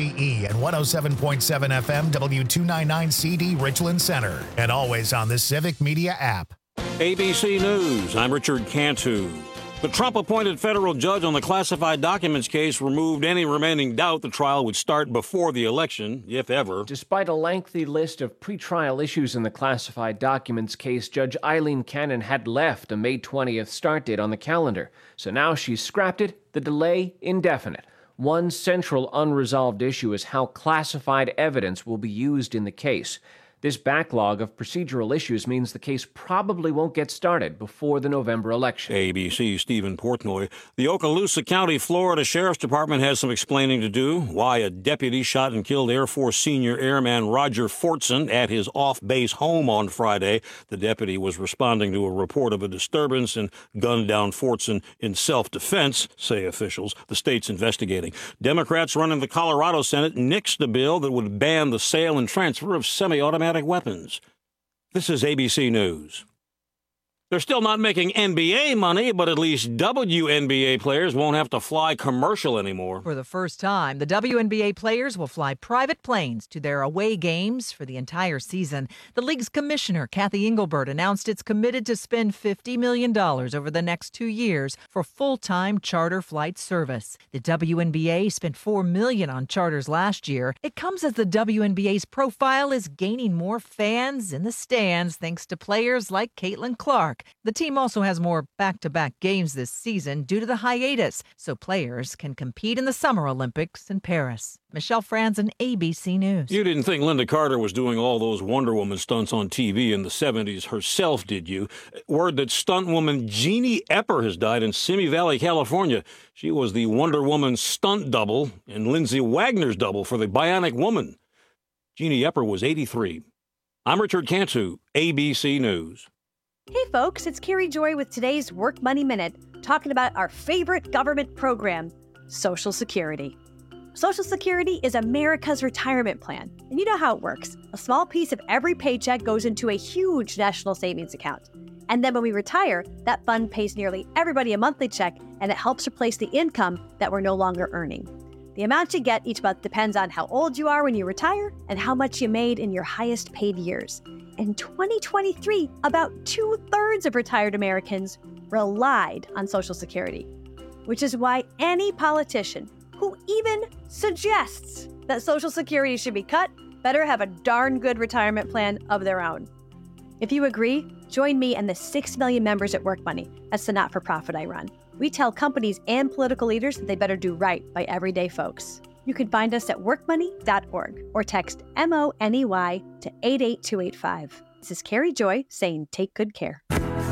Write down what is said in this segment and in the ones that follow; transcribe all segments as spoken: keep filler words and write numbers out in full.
C E and one oh seven point seven F M W two ninety-nine C D Richland Center. And always on the Civic Media app. A B C News, I'm Richard Cantu. The Trump-appointed federal judge on the classified documents case removed any remaining doubt the trial would start before the election, if ever. Despite a lengthy list of pretrial issues in the classified documents case, Judge Eileen Cannon had left a May twentieth start date on the calendar. So now she's scrapped it, the delay indefinite. One central unresolved issue is how classified evidence will be used in the case. This backlog of procedural issues means the case probably won't get started before the November election. A B C Stephen Portnoy. The Okaloosa County, Florida Sheriff's Department has some explaining to do. Why a deputy shot and killed Air Force senior airman Roger Fortson at his off-base home on Friday. The deputy was responding to a report of a disturbance and gunned down Fortson in self-defense, say officials. The state's investigating. Democrats running the Colorado Senate nixed a bill that would ban the sale and transfer of semi-automatic weapons. This is A B C News. They're still not making N B A money, but at least W N B A players won't have to fly commercial anymore. For the first time, the W N B A players will fly private planes to their away games for the entire season. The league's commissioner, Kathy Engelbert, announced it's committed to spend fifty million dollars over the next two years for full-time charter flight service. The W N B A spent four million dollars on charters last year. It comes as the W N B A's profile is gaining more fans in the stands thanks to players like Caitlin Clark. The team also has more back-to-back games this season due to the hiatus, so players can compete in the Summer Olympics in Paris. Michelle Franzen, A B C News. You didn't think Linda Carter was doing all those Wonder Woman stunts on T V in the seventies herself, did you? Word that stunt woman Jeannie Epper has died in Simi Valley, California. She was the Wonder Woman stunt double and Lindsay Wagner's double for the Bionic Woman. Jeannie Epper was eighty-three. I'm Richard Cantu, A B C News. Hey folks, it's Carrie Joy with today's Work Money Minute, talking about our favorite government program, Social Security. Social Security is America's retirement plan, and you know how it works. A small piece of every paycheck goes into a huge national savings account. And then when we retire, that fund pays nearly everybody a monthly check, and it helps replace the income that we're no longer earning. The amount you get each month depends on how old you are when you retire and how much you made in your highest paid years. In twenty twenty-three, about two-thirds of retired Americans relied on Social Security, which is why any politician who even suggests that Social Security should be cut better have a darn good retirement plan of their own. If you agree, join me and the six million members at Work Money. That's the not-for-profit I run. We tell companies and political leaders that they better do right by everyday folks. You can find us at work money dot org or text M O N E Y to eight eight two eight five. This is Carrie Joy saying take good care.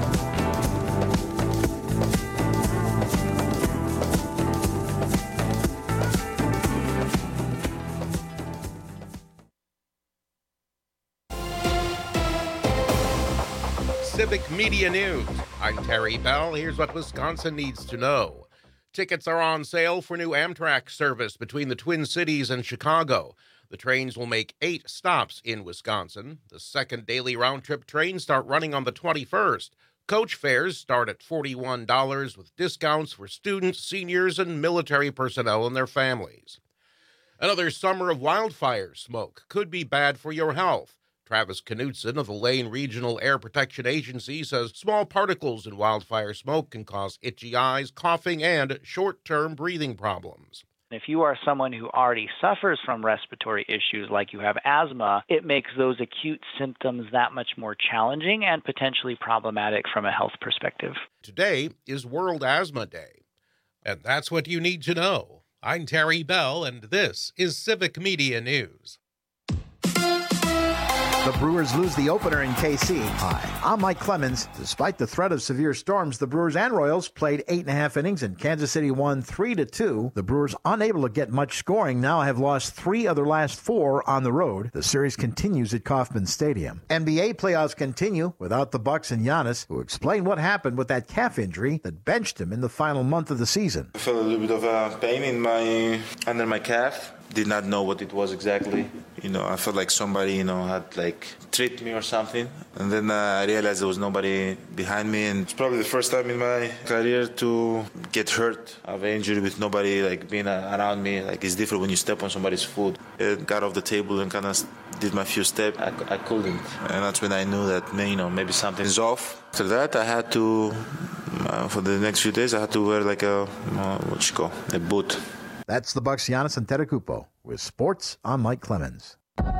Civic Media News. I'm Terry Bell. Here's what Wisconsin needs to know. Tickets are on sale for new Amtrak service between the Twin Cities and Chicago. The trains will make eight stops in Wisconsin. The second daily round-trip trains start running on the twenty-first. Coach fares start at forty-one dollars with discounts for students, seniors, and military personnel and their families. Another summer of wildfire smoke could be bad for your health. Travis Knutson of the Lane Regional Air Protection Agency says small particles in wildfire smoke can cause itchy eyes, coughing, and short-term breathing problems. If you are someone who already suffers from respiratory issues like you have asthma, it makes those acute symptoms that much more challenging and potentially problematic from a health perspective. Today is World Asthma Day, and that's what you need to know. I'm Terry Bell, and this is Civic Media News. The Brewers lose the opener in K C. Hi, I'm Mike Clemens. Despite the threat of severe storms, the Brewers and Royals played eight and a half innings, and Kansas City won three to two. The Brewers, unable to get much scoring, now have lost three of their last four on the road. The series continues at Kauffman Stadium. N B A playoffs continue without the Bucks and Giannis, who explained what happened with that calf injury that benched him in the final month of the season. I felt a little bit of a pain in my under my calf. did not know what it was exactly. You know, I felt like somebody, you know, had like tripped me or something. And then uh, I realized there was nobody behind me. And it's probably the first time in my career to get hurt, have an injury with nobody like being uh, around me. Like it's different when you step on somebody's foot. I got off the table and kind of did my few steps. I, I couldn't. And that's when I knew that, you know, maybe something is off. After that, I had to, uh, for the next few days, I had to wear like a, uh, what you call, a boot. That's the Bucks' Giannis Antetokounmpo with sports. I'm Mike Clemens.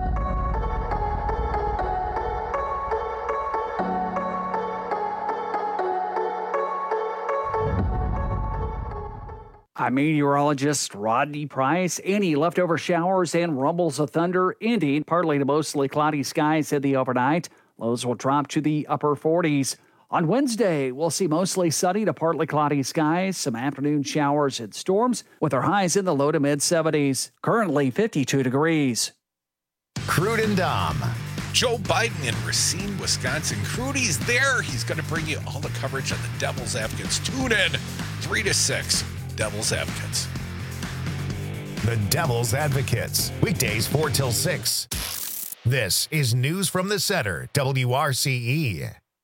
I'm meteorologist Rodney Price. Any leftover showers and rumbles of thunder ending. Partly to mostly cloudy skies in the overnight. Lows will drop to the upper forties. On Wednesday, we'll see mostly sunny to partly cloudy skies, some afternoon showers and storms, with our highs in the low to mid seventies. Currently fifty-two degrees. Crude and Dom. Joe Biden in Racine, Wisconsin. Crudy's there. He's going to bring you all the coverage on the Devil's Advocates. Tune in three to six. Devil's Advocates. The Devil's Advocates. Weekdays four till six. This is News from the Center, W R C E.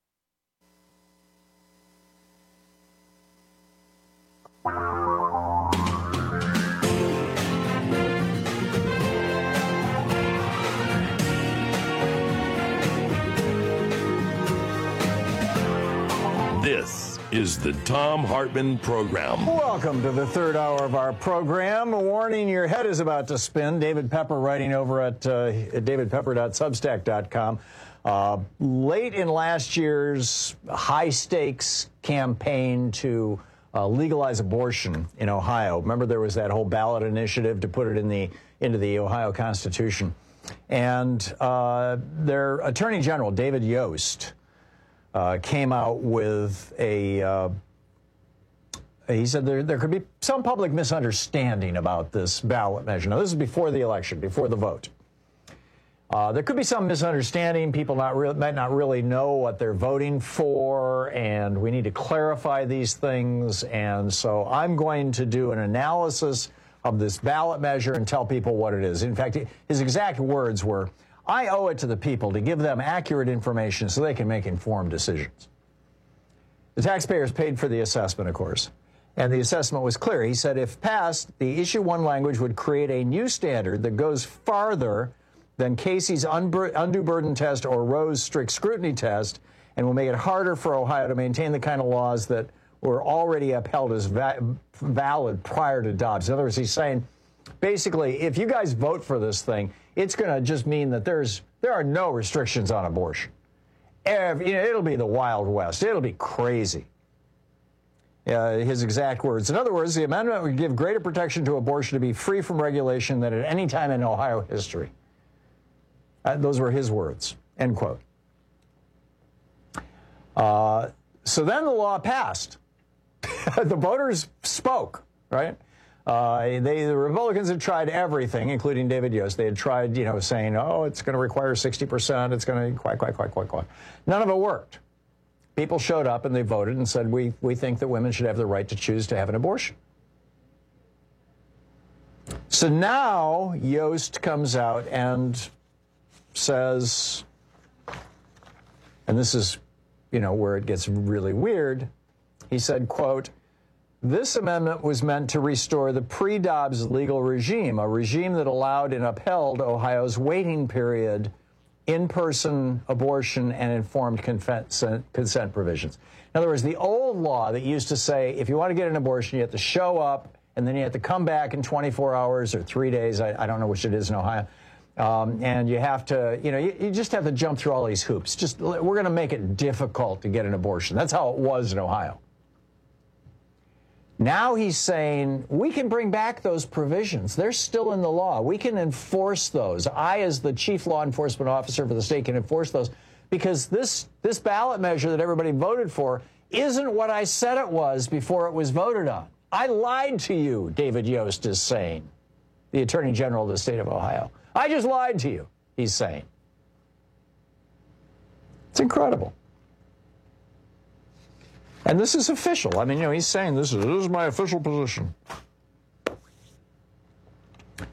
This is the Thom Hartmann Program. Welcome to the third hour of our program. A warning, your head is about to spin. David Pepper writing over at, uh, at david pepper dot substack dot com. Uh, late in last year's high-stakes campaign to uh, legalize abortion in Ohio. Remember, there was that whole ballot initiative to put it in the into the Ohio Constitution. And uh, their Attorney General, David Yost, Uh, came out with a, uh, he said there, there could be some public misunderstanding about this ballot measure. Now, this is before the election, before the vote. Uh, there could be some misunderstanding. People not re- might not really know what they're voting for, and we need to clarify these things. And so I'm going to do an analysis of this ballot measure and tell people what it is. In fact, his exact words were, I owe it to the people to give them accurate information so they can make informed decisions. The taxpayers paid for the assessment, of course, and the assessment was clear. He said if passed, the issue one language would create a new standard that goes farther than Casey's undue burden test or Roe's strict scrutiny test and will make it harder for Ohio to maintain the kind of laws that were already upheld as va- valid prior to Dobbs. In other words, he's saying, basically, if you guys vote for this thing, it's going to just mean that there's there are no restrictions on abortion. Every, you know, it'll be the Wild West. It'll be crazy. Uh, his exact words. In other words, the amendment would give greater protection to abortion to be free from regulation than at any time in Ohio history. Uh, those were his words, end quote. Uh, so then the law passed. The voters spoke, right? Uh, they, the Republicans had tried everything, including David Yost. They had tried, you know, saying, oh, it's going to require sixty percent. It's going to quack, quack, quack, quack, quack. None of it worked. People showed up and they voted and said, we, we think that women should have the right to choose to have an abortion. So now Yost comes out and says, and this is, you know, where it gets really weird. He said, quote, this amendment was meant to restore the pre-Dobbs legal regime, a regime that allowed and upheld Ohio's waiting period, in-person abortion, and informed consent, consent provisions. In other words, the old law that used to say if you want to get an abortion, you have to show up, and then you have to come back in twenty-four hours or three days. I, I don't know which it is in Ohio. Um, and you have to, you know, you, you just have to jump through all these hoops. Just we're going to make it difficult to get an abortion. That's how it was in Ohio. Now he's saying we can bring back those provisions. They're still in the law. We can enforce those. I, as the chief law enforcement officer for the state, can enforce those because this this ballot measure that everybody voted for isn't what I said it was before it was voted on. I lied to you, David Yost is saying, the Attorney General of the state of Ohio. I just lied to you, he's saying. It's incredible. And this is official. I mean, you know, he's saying this is, this is my official position.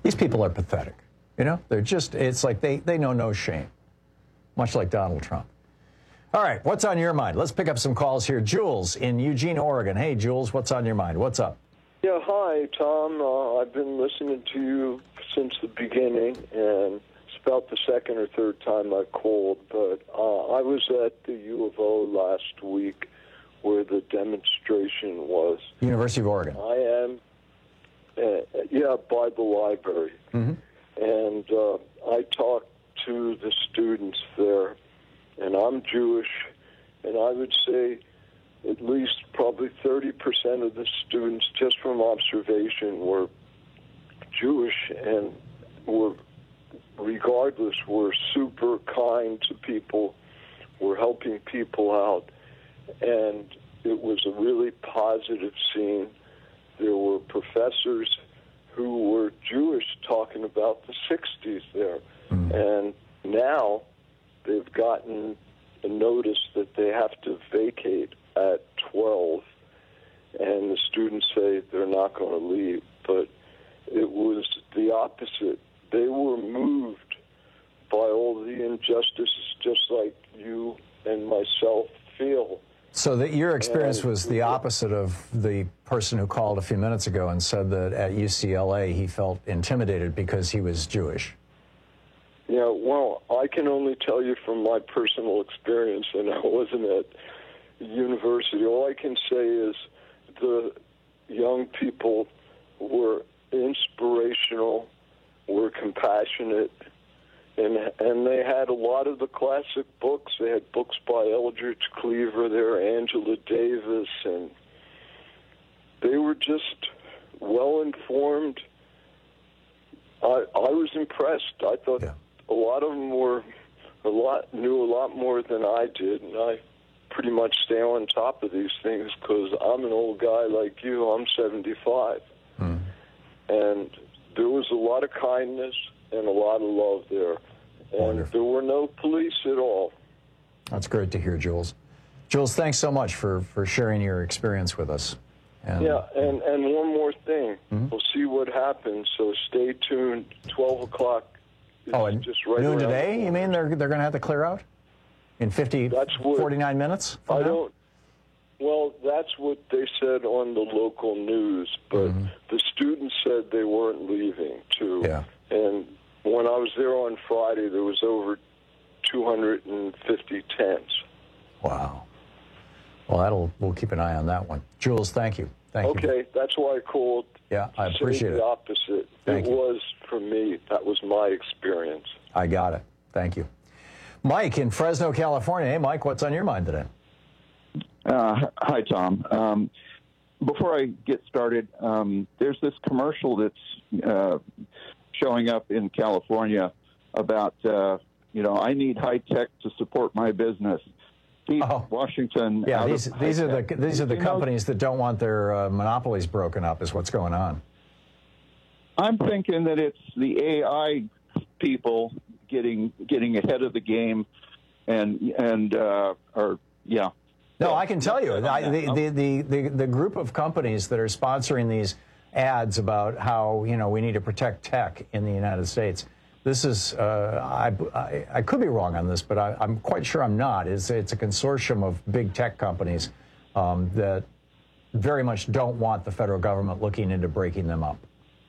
These people are pathetic. You know, they're just, it's like they, they know no shame, much like Donald Trump. All right, what's on your mind? Let's pick up some calls here. Jules in Eugene, Oregon. Hey, Jules, what's on your mind? What's up? Yeah, hi, Tom. Uh, I've been listening to you since the beginning, and it's about the second or third time I've called, but uh, I was at the U of O last week where the demonstration was. University of Oregon. I am, uh, yeah, by the library. Mm-hmm. And uh, I talked to the students there, and I'm Jewish, and I would say at least probably thirty percent of the students, just from observation, were Jewish and were, regardless, were super kind to people, were helping people out, and it was a really positive scene. There were professors who were Jewish talking about the sixties there, mm. and now they've gotten a notice that they have to vacate at twelve, and the students say they're not going to leave, but it was the opposite. They were moved by all the injustices, just like you and myself feel. So that your experience and, was the opposite of the person who called a few minutes ago and said that at U C L A he felt intimidated because he was Jewish. Yeah, well, I can only tell you from my personal experience, and I wasn't at university. All I can say is the young people were inspirational, were compassionate, and and they had a lot of the classic books. They had books by Eldridge Cleaver there, Angela Davis, and they were just well-informed. I I was impressed. I thought yeah. a lot of them were a lot knew a lot more than I did, and I pretty much stay on top of these things because I'm an old guy like you. I'm seventy-five. Mm. And there was a lot of kindness and a lot of love there. And Wonderful. There were no police at all. That's great to hear, Jules. Jules, thanks so much for, for sharing your experience with us. And, yeah, and, and one more thing. Mm-hmm. We'll see what happens, so stay tuned. twelve o'clock is oh, and just right noon around today? You mean they're, they're going to have to clear out? In fifty, that's what, forty-nine minutes? I now? don't. Well, that's what they said on the local news, but mm-hmm. the students said they weren't leaving, too. Yeah. And when I was there on Friday, there was over two hundred fifty tents. Wow. Well, that'll we'll keep an eye on that one. Jules, thank you. Thank okay, you. Okay, that's why I called. Yeah, I appreciate the it. The opposite. Thank it you. was for me. That was my experience. I got it. Thank you. Mike in Fresno, California. Hey, Mike, what's on your mind today? Uh, hi, Tom. Um, before I get started, um, there's this commercial that's uh, showing up in California about, uh, you know, I need high tech to support my business. Keep oh. Washington. Yeah, out these of these are the tech. these are the you companies know, that don't want their uh, monopolies broken up. Is what's going on. I'm thinking that it's the A I people getting getting ahead of the game, and and uh, or yeah. No, I can tell you, I, the, the, the, the, the group of companies that are sponsoring these ads about how, you know, we need to protect tech in the United States, this is, uh, I, I, I could be wrong on this, but I, I'm quite sure I'm not. It's, it's a consortium of big tech companies um, that very much don't want the federal government looking into breaking them up.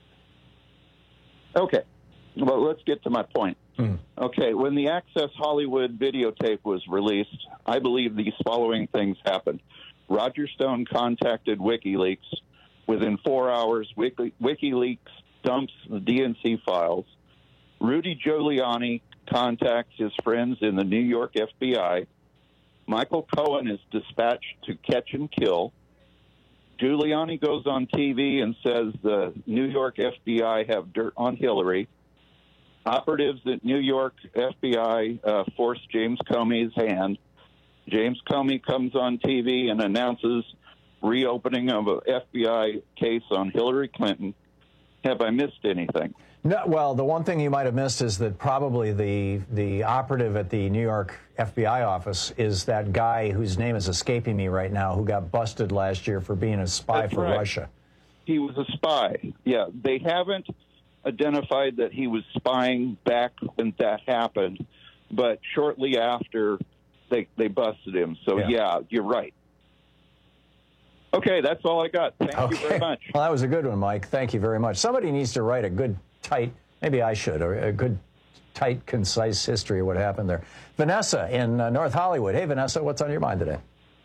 Okay. Well, let's get to my point. Mm. Okay, when the Access Hollywood videotape was released, I believe these following things happened. Roger Stone contacted WikiLeaks. Within four hours, Wiki, WikiLeaks dumps the D N C files. Rudy Giuliani contacts his friends in the New York F B I. Michael Cohen is dispatched to catch and kill. Giuliani goes on T V and says the New York F B I have dirt on Hillary. Operatives at New York F B I uh, force James Comey's hand. James Comey comes on T V and announces reopening of an F B I case on Hillary Clinton. Have I missed anything? No, well, the one thing you might have missed is that probably the the operative at the New York F B I office is that guy whose name is escaping me right now, who got busted last year for being a spy That's for right. Russia. He was a spy. Yeah, they haven't identified that he was spying back when that happened, but shortly after, they they busted him. So, yeah, yeah you're right. Okay, that's all I got. Thank okay. you very much. Well, that was a good one, Mike. Thank you very much. Somebody needs to write a good, tight, maybe I should, or a good, tight, concise history of what happened there. Vanessa in uh, North Hollywood. Hey, Vanessa, what's on your mind today?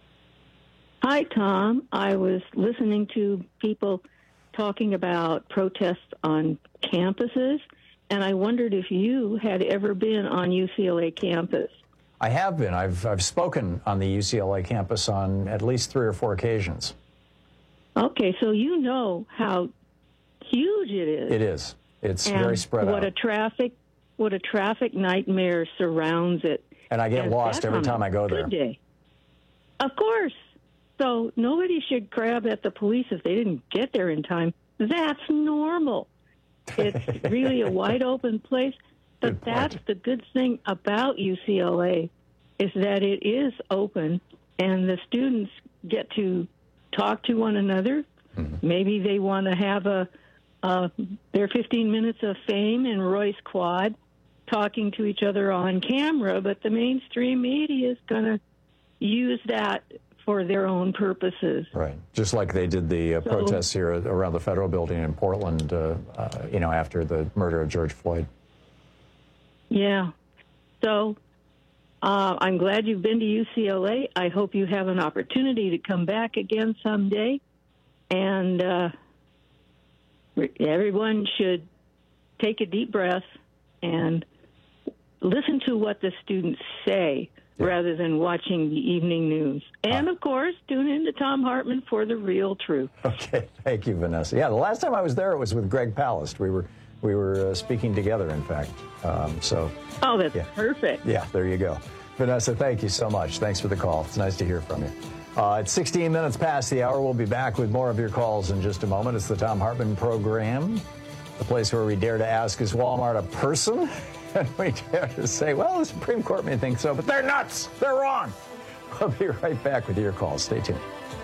Hi, Tom. I was listening to people talking about protests on campuses, and I wondered if you had ever been on U C L A campus. I have been. I've I've spoken on the U C L A campus on at least three or four occasions. Okay, so you know how huge it is. It is. It's and very spread what out. a traffic, what a traffic nightmare surrounds it. And I get and lost every time I go there. Good day. Of course. So nobody should grab at the police if they didn't get there in time. That's normal. It's really a wide open place. But that's the good thing about U C L A is that it is open and the students get to talk to one another. Mm-hmm. Maybe they want to have a, a their fifteen minutes of fame in Royce Quad talking to each other on camera, but the mainstream media is going to use that for their own purposes. Right. Just like they did the uh, so, protests here around the federal building in Portland, uh, uh, you know, after the murder of George Floyd. Yeah. So uh, I'm glad you've been to U C L A. I hope you have an opportunity to come back again someday. And uh, everyone should take a deep breath and listen to what the students say yeah. rather than watching the evening news. And, uh, of course, tune in to Tom Hartman for the real truth. Okay. Thank you, Vanessa. Yeah, the last time I was there, it was with Greg Palast. We were we were uh, speaking together, in fact. Um, so. Oh, that's yeah. perfect. Yeah, there you go. Vanessa, thank you so much. Thanks for the call. It's nice to hear from you. Uh, it's sixteen minutes past the hour. We'll be back with more of your calls in just a moment. It's the Tom Hartman Program, the place where we dare to ask, is Walmart a person? And we dare to say, well, the Supreme Court may think so, but they're nuts. They're wrong. We'll be right back with your calls. Stay tuned.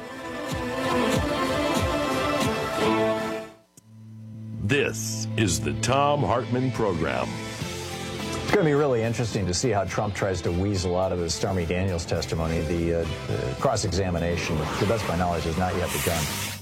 This is the Tom Hartman Program. It's going to be really interesting to see how Trump tries to weasel out of the Stormy Daniels testimony. The, uh, the cross-examination, to the best of my knowledge, has not yet begun.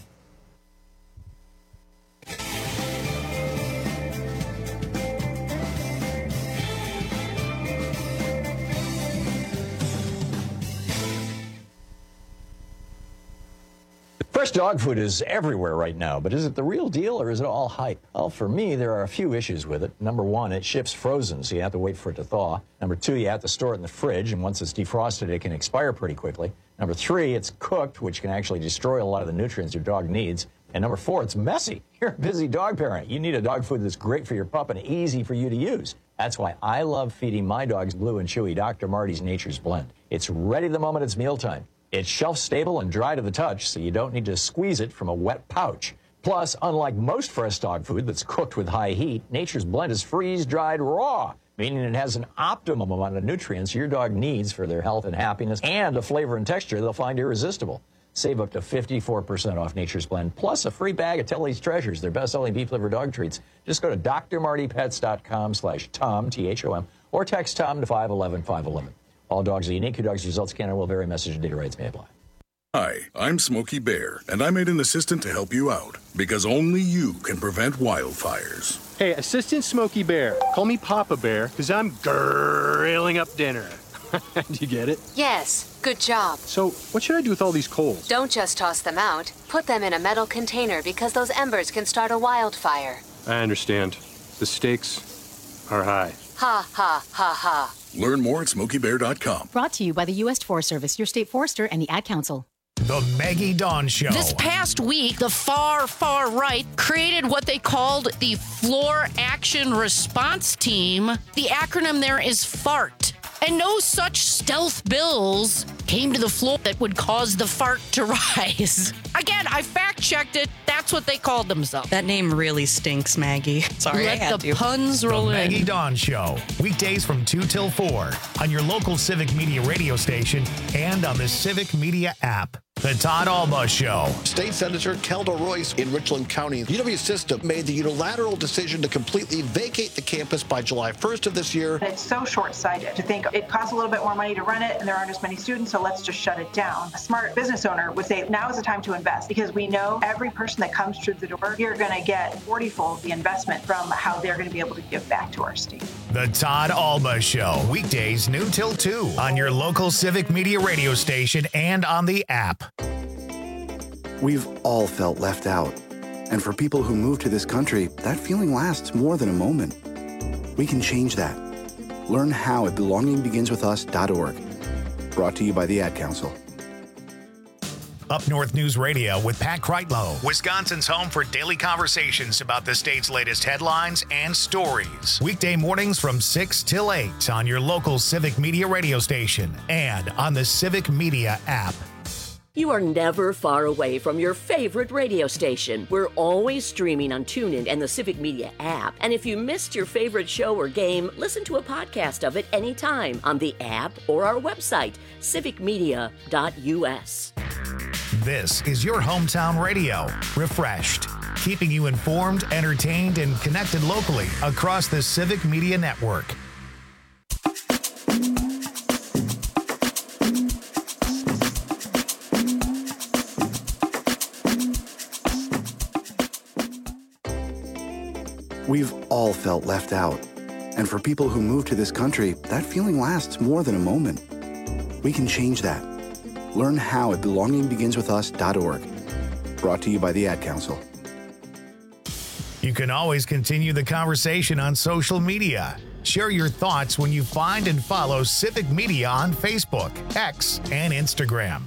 Fresh dog food is everywhere right now, but is it the real deal or is it all hype? Well, for me, there are a few issues with it. Number one, it ships frozen, so you have to wait for it to thaw. Number two, you have to store it in the fridge, and once it's defrosted, it can expire pretty quickly. Number three, it's cooked, which can actually destroy a lot of the nutrients your dog needs. And number four, it's messy. You're a busy dog parent. You need a dog food that's great for your pup and easy for you to use. That's why I love feeding my dogs Blue and Chewy Doctor Marty's Nature's Blend. It's ready the moment it's mealtime. It's shelf-stable and dry to the touch, so you don't need to squeeze it from a wet pouch. Plus, unlike most fresh dog food that's cooked with high heat, Nature's Blend is freeze-dried raw, meaning it has an optimum amount of nutrients your dog needs for their health and happiness, and a flavor and texture they'll find irresistible. Save up to fifty-four percent off Nature's Blend, plus a free bag of Tilly's Treasures, their best-selling beef liver dog treats. Just go to d r marty pets dot com slash Tom, T H O M, or text Tom to five one one, five one one. All dogs are unique. Your dog's results can and will vary. Message and data rates may apply. Hi, I'm Smokey Bear, and I made an assistant to help you out, because only you can prevent wildfires. Hey, Assistant Smokey Bear, call me Papa Bear, because I'm grilling up dinner. Do you get it? Yes, good job. So, what should I do with all these coals? Don't just toss them out. Put them in a metal container, because those embers can start a wildfire. I understand. The stakes are high. Ha, ha, ha, ha. Learn more at smokey bear dot com. Brought to you by the U S Forest Service, your state forester, and the Ad Council. The Maggie Dawn Show. This past week, the far, far right created what they called the Floor Action Response Team. The acronym there is FART. And no such stealth bills came to the floor that would cause the fart to rise. Again, I fact-checked it. That's what they called themselves. That name really stinks, Maggie. Sorry, Let I had the to. puns roll the in. Maggie Dawn Show. Weekdays from two till four on your local Civic Media radio station and on the Civic Media app. The Todd Alba Show. State Senator Kelda Royce in Richland County. U W System made the unilateral decision to completely vacate the campus by July first of this year. It's so short-sighted to think it costs a little bit more money to run it and there aren't as many students, so let's just shut it down. A smart business owner would say now is the time to invest because we know every person that comes through the door, you're going to get forty-fold the investment from how they're going to be able to give back to our state. The Todd Alba Show. Weekdays noon till two on your local Civic Media radio station and on the app. We've all felt left out. And for people who move to this country, that feeling lasts more than a moment. We can change that. Learn how at belonging begins with us dot org. Brought to you by the Ad Council. Up North News Radio with Pat Kreitlow, Wisconsin's home for daily conversations about the state's latest headlines and stories. Weekday mornings from six till eight on your local Civic Media radio station and on the Civic Media app. You are never far away from your favorite radio station. We're always streaming on TuneIn and the Civic Media app. And if you missed your favorite show or game, listen to a podcast of it anytime on the app or our website, civic media dot u s. This is your hometown radio, refreshed, keeping you informed, entertained, and connected locally across the Civic Media Network. We've all felt left out. And for people who move to this country, that feeling lasts more than a moment. We can change that. Learn how at belonging begins with us dot org. Brought to you by the Ad Council. You can always continue the conversation on social media. Share your thoughts when you find and follow Civic Media on Facebook, X, and Instagram.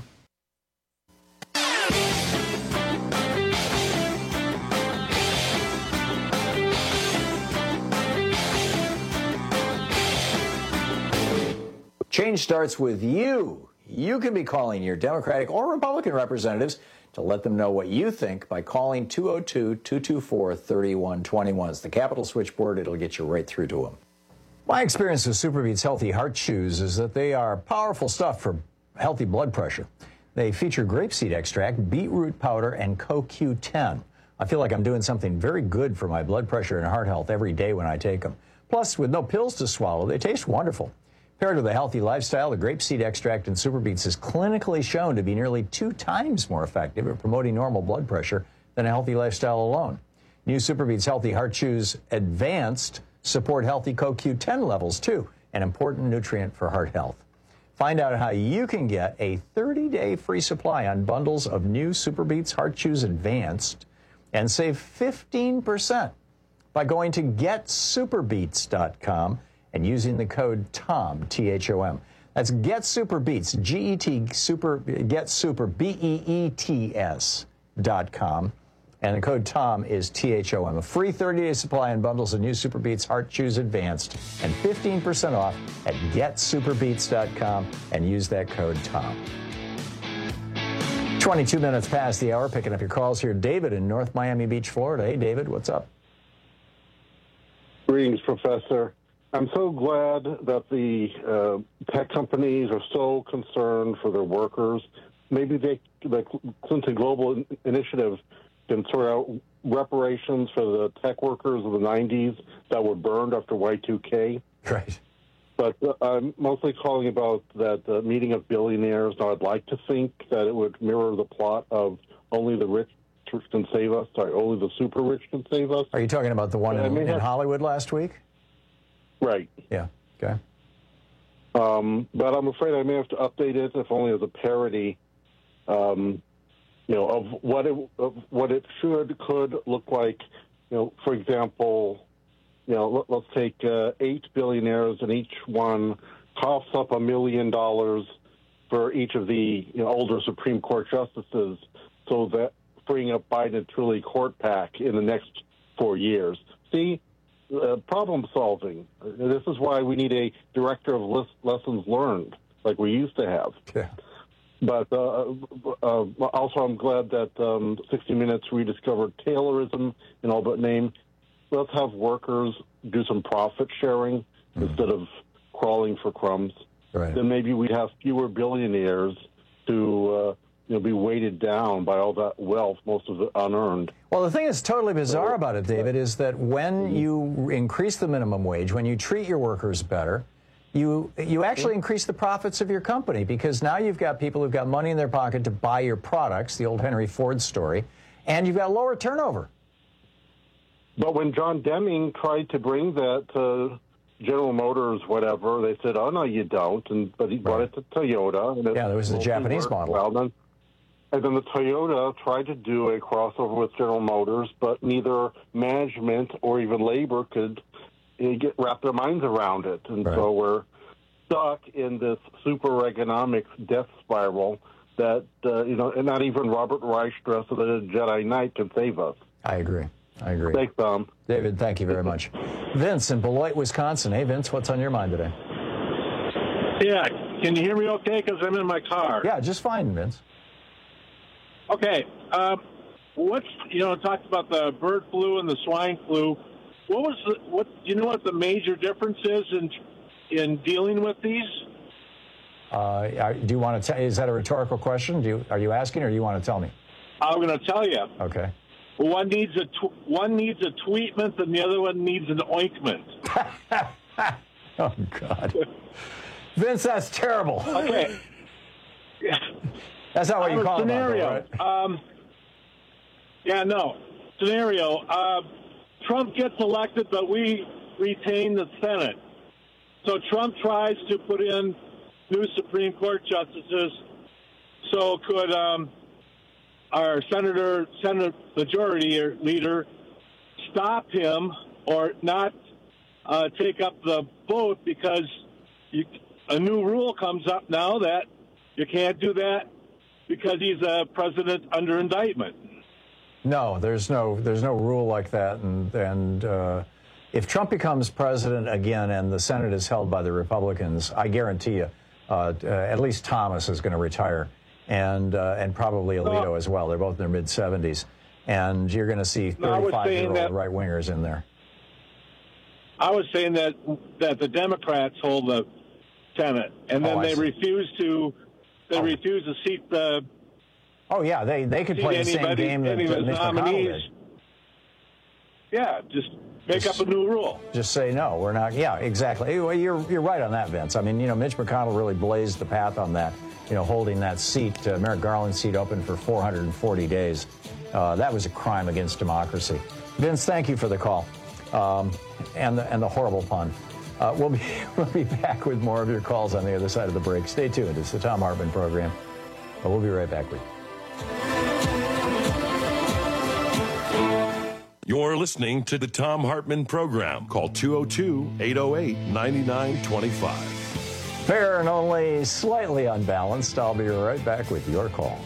Change starts with you. You can be calling your Democratic or Republican representatives to let them know what you think by calling two oh two, two two four, three one two one. It's the Capitol switchboard. It'll get you right through to them. My experience with Superbeats Healthy Heart Chews is that they are powerful stuff for healthy blood pressure. They feature grapeseed extract, beetroot powder, and C O Q ten. I feel like I'm doing something very good for my blood pressure and heart health every day when I take them. Plus, with no pills to swallow, they taste wonderful. Paired with a healthy lifestyle, the grapeseed extract in Superbeats is clinically shown to be nearly two times more effective at promoting normal blood pressure than a healthy lifestyle alone. New Superbeats Healthy Heart Chews Advanced support healthy C O Q ten levels, too, an important nutrient for heart health. Find out how you can get a thirty-day free supply on bundles of new Superbeats Heart Chews Advanced and save fifteen percent by going to get superbeats dot com and using the code TOM, T H O M. That's Get Super Beets, G E T, Super, Get Super, B E E T S dot com. And the code TOM is T H O M. A free thirty-day supply and bundles of new Super Beets Heart Chews Advanced and fifteen percent off at get superbeats dot com and use that code TOM. twenty-two minutes past the hour, picking up your calls here. David in North Miami Beach, Florida. Hey, David, what's up? Greetings, Professor. I'm so glad that the uh, tech companies are so concerned for their workers. Maybe they, the Clinton Global Initiative can sort out reparations for the tech workers of the nineties that were burned after Y two K. Right. But uh, I'm mostly calling about that uh, meeting of billionaires. Now, I'd like to think that it would mirror the plot of Only the Rich Can Save Us. Sorry, Only the Super Rich Can Save Us. Are you talking about the one in, in have... Hollywood last week? Right. Yeah. Okay. Um, but I'm afraid I may have to update it, if only as a parody, um, you know, of what it of what it should could look like. You know, for example, you know, let, let's take uh, eight billionaires, and each one coughs up a million dollars for each of the you know, older Supreme Court justices, so that freeing up Biden and Truly court pack in the next four years. See. Uh, problem solving. This is why we need a director of list lessons learned, like we used to have. Yeah. But uh, uh, also, I'm glad that um, sixty minutes rediscovered Taylorism in all but name. Let's have workers do some profit sharing mm-hmm. instead of crawling for crumbs. Right. Then maybe we'd have fewer billionaires to uh, you know, be weighted down by all that wealth, most of it unearned. Well, the thing that's totally bizarre about it, David, is that when you increase the minimum wage, when you treat your workers better, you you actually increase the profits of your company, because now you've got people who've got money in their pocket to buy your products, the old Henry Ford story, and you've got lower turnover. But when John Deming tried to bring that to General Motors, whatever, they said, "Oh no, you don't." And but he brought it to Toyota. And yeah, there was the Japanese model. Well, then, and then the Toyota tried to do a crossover with General Motors, but neither management or even labor could you know, get wrap their minds around it, and right. so we're stuck in this super economic death spiral that uh, you know, and not even Robert Reich, dressed as a Jedi Knight, can save us. I agree. I agree. Thanks, Tom. David, thank you very much. Vince in Beloit, Wisconsin. Hey, Vince, what's on your mind today? Yeah, can you hear me okay? Because I'm in my car. Yeah, just fine, Vince. Okay. Um, what's, you know, talked about the bird flu and the swine flu. What was the, what, do you know what the major difference is in, in dealing with these? Uh, do you want to tell, is that a rhetorical question? Do you, are you asking, or do you want to tell me? I'm going to tell you. Okay. One needs a tw- one needs a tweetment, and the other one needs an ointment. Oh God, Vince, that's terrible. Okay, that's not what you call it. Scenario. Right? Um, yeah, no scenario. Uh, Trump gets elected, but we retain the Senate. So Trump tries to put in new Supreme Court justices. So could. Um, Our senator, Senate Majority Leader, stop him or not uh, take up the vote because you, a new rule comes up now that you can't do that because he's a president under indictment. No, there's no there's no rule like that, and and uh, if Trump becomes president again and the Senate is held by the Republicans, I guarantee you, uh, uh, at least Thomas is going to retire. And uh, and probably Alito as well. They're both in their mid seventies, and you're going to see thirty-five-year-old right wingers in there. I was saying that that the Democrats hold the Senate, and then oh, they refuse to they oh. refuse to seat the. Oh yeah, they they could play the same game that Mitch McConnell did. Yeah, just make just, up a new rule. Just say no, we're not. Yeah, exactly. You're you're right on that, Vince. I mean, you know, Mitch McConnell really blazed the path on that. You know, holding that seat, uh, Merrick Garland's seat, open for four hundred forty days. Uh, that was a crime against democracy. Vince, thank you for the call, um, and the and the horrible pun. Uh, we'll be we'll be back with more of your calls on the other side of the break. Stay tuned. It's the Thom Hartmann program. But we'll be right back with you. You're listening to the Thom Hartmann program. Call two oh two, eight oh eight, nine nine two five. Fair and only slightly unbalanced. I'll be right back with your calls.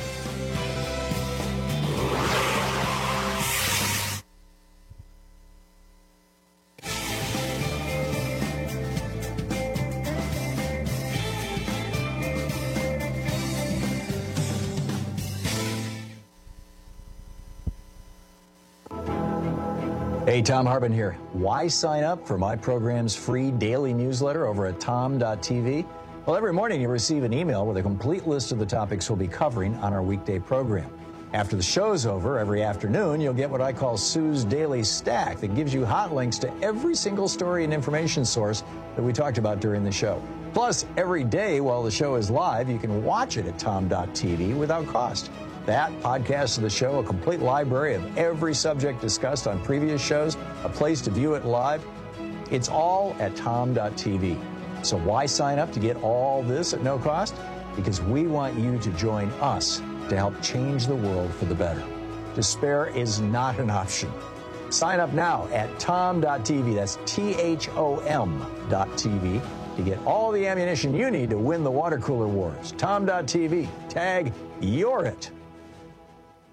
Hey, Thom Hartmann here. Why sign up for my program's free daily newsletter over at tom dot t v? Well, every morning you receive an email with a complete list of the topics we'll be covering on our weekday program. After the show's over, every afternoon, you'll get what I call Sue's Daily Stack that gives you hot links to every single story and information source that we talked about during the show. Plus, every day while the show is live, you can watch it at tom dot t v without cost. That, podcast of the show, a complete library of every subject discussed on previous shows, a place to view it live. It's all at tom dot t v. So why sign up to get all this at no cost? Because we want you to join us to help change the world for the better. Despair is not an option. Sign up now at tom dot t v. That's T H O M dot T V to get all the ammunition you need to win the water cooler wars. tom dot t v. Tag You're It.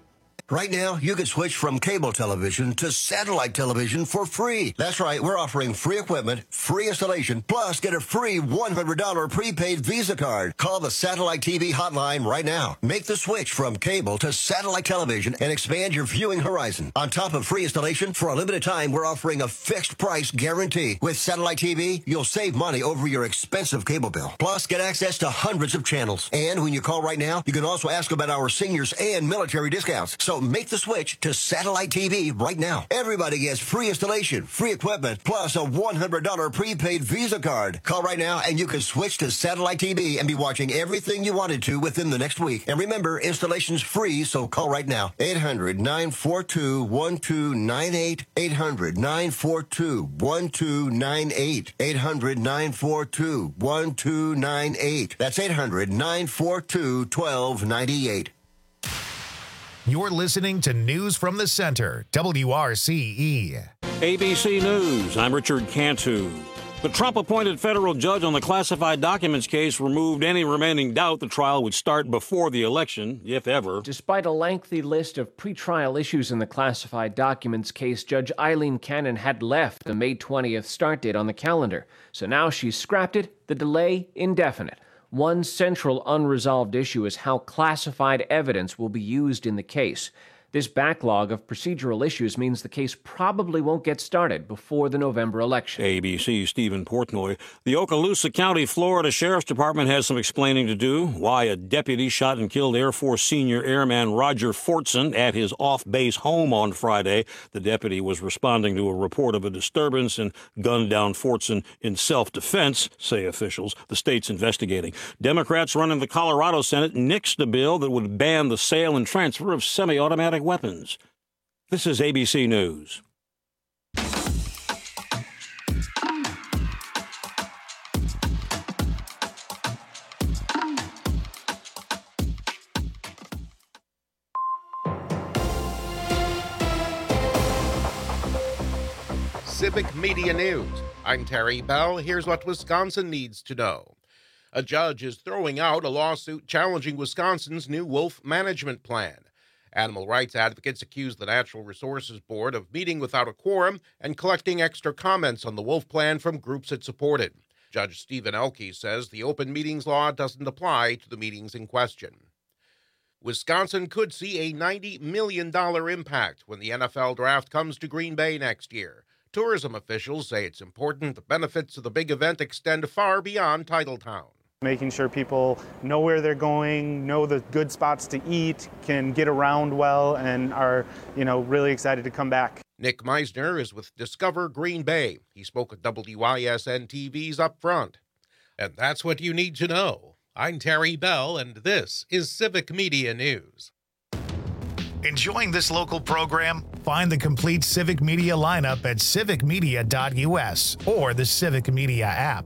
Right now, you can switch from cable television to satellite television for free. That's right, we're offering free equipment, free installation, plus get a free one hundred dollars prepaid Visa card. Call the Satellite T V hotline right now. Make the switch from cable to satellite television and expand your viewing horizon. On top of free installation, for a limited time, we're offering a fixed price guarantee. With Satellite T V, you'll save money over your expensive cable bill. Plus, get access to hundreds of channels. And when you call right now, you can also ask about our seniors and military discounts. So make the switch to Satellite T V right now. Everybody gets free installation, free equipment, plus a one hundred dollars prepaid Visa card. Call right now and you can switch to Satellite T V and be watching everything you wanted to within the next week. And remember, installation's free, so call right now. eight hundred, nine four two, one two nine eight. eight hundred, nine four two, one two nine eight. eight hundred, nine four two, one two nine eight. That's eight hundred, nine four two, one two nine eight. You're listening to News from the Center, W R C E. A B C News, I'm Richard Cantu. The Trump-appointed federal judge on the classified documents case removed any remaining doubt the trial would start before the election, if ever. Despite a lengthy list of pretrial issues in the classified documents case, Judge Eileen Cannon had left the May twentieth start date on the calendar. So now she's scrapped it, the delay indefinite. One central unresolved issue is how classified evidence will be used in the case. This backlog of procedural issues means the case probably won't get started before the November election. A B C's Stephen Portnoy. The Okaloosa County, Florida Sheriff's Department has some explaining to do. Why a deputy shot and killed Air Force senior airman Roger Fortson at his off-base home on Friday. The deputy was responding to a report of a disturbance and gunned down Fortson in self-defense, say officials. The state's investigating. Democrats running the Colorado Senate nixed a bill that would ban the sale and transfer of semi-automatic weapons. This is A B C News. Civic Media News. I'm Terry Bell. Here's what Wisconsin needs to know. A judge is throwing out a lawsuit challenging Wisconsin's new wolf management plan. Animal rights advocates accuse the Natural Resources Board of meeting without a quorum and collecting extra comments on the wolf plan from groups it supported. Judge Stephen Elke says the open meetings law doesn't apply to the meetings in question. Wisconsin could see a ninety million dollars impact when the N F L draft comes to Green Bay next year. Tourism officials say it's important the benefits of the big event extend far beyond Titletown. Making sure people know where they're going, know the good spots to eat, can get around well, and are, you know, really excited to come back. Nick Meisner is with Discover Green Bay. He spoke at W I S N T V's Up Front. And that's what you need to know. I'm Terry Bell, and this is Civic Media News. Enjoying this local program? Find the complete Civic Media lineup at civic media dot U S or the Civic Media app.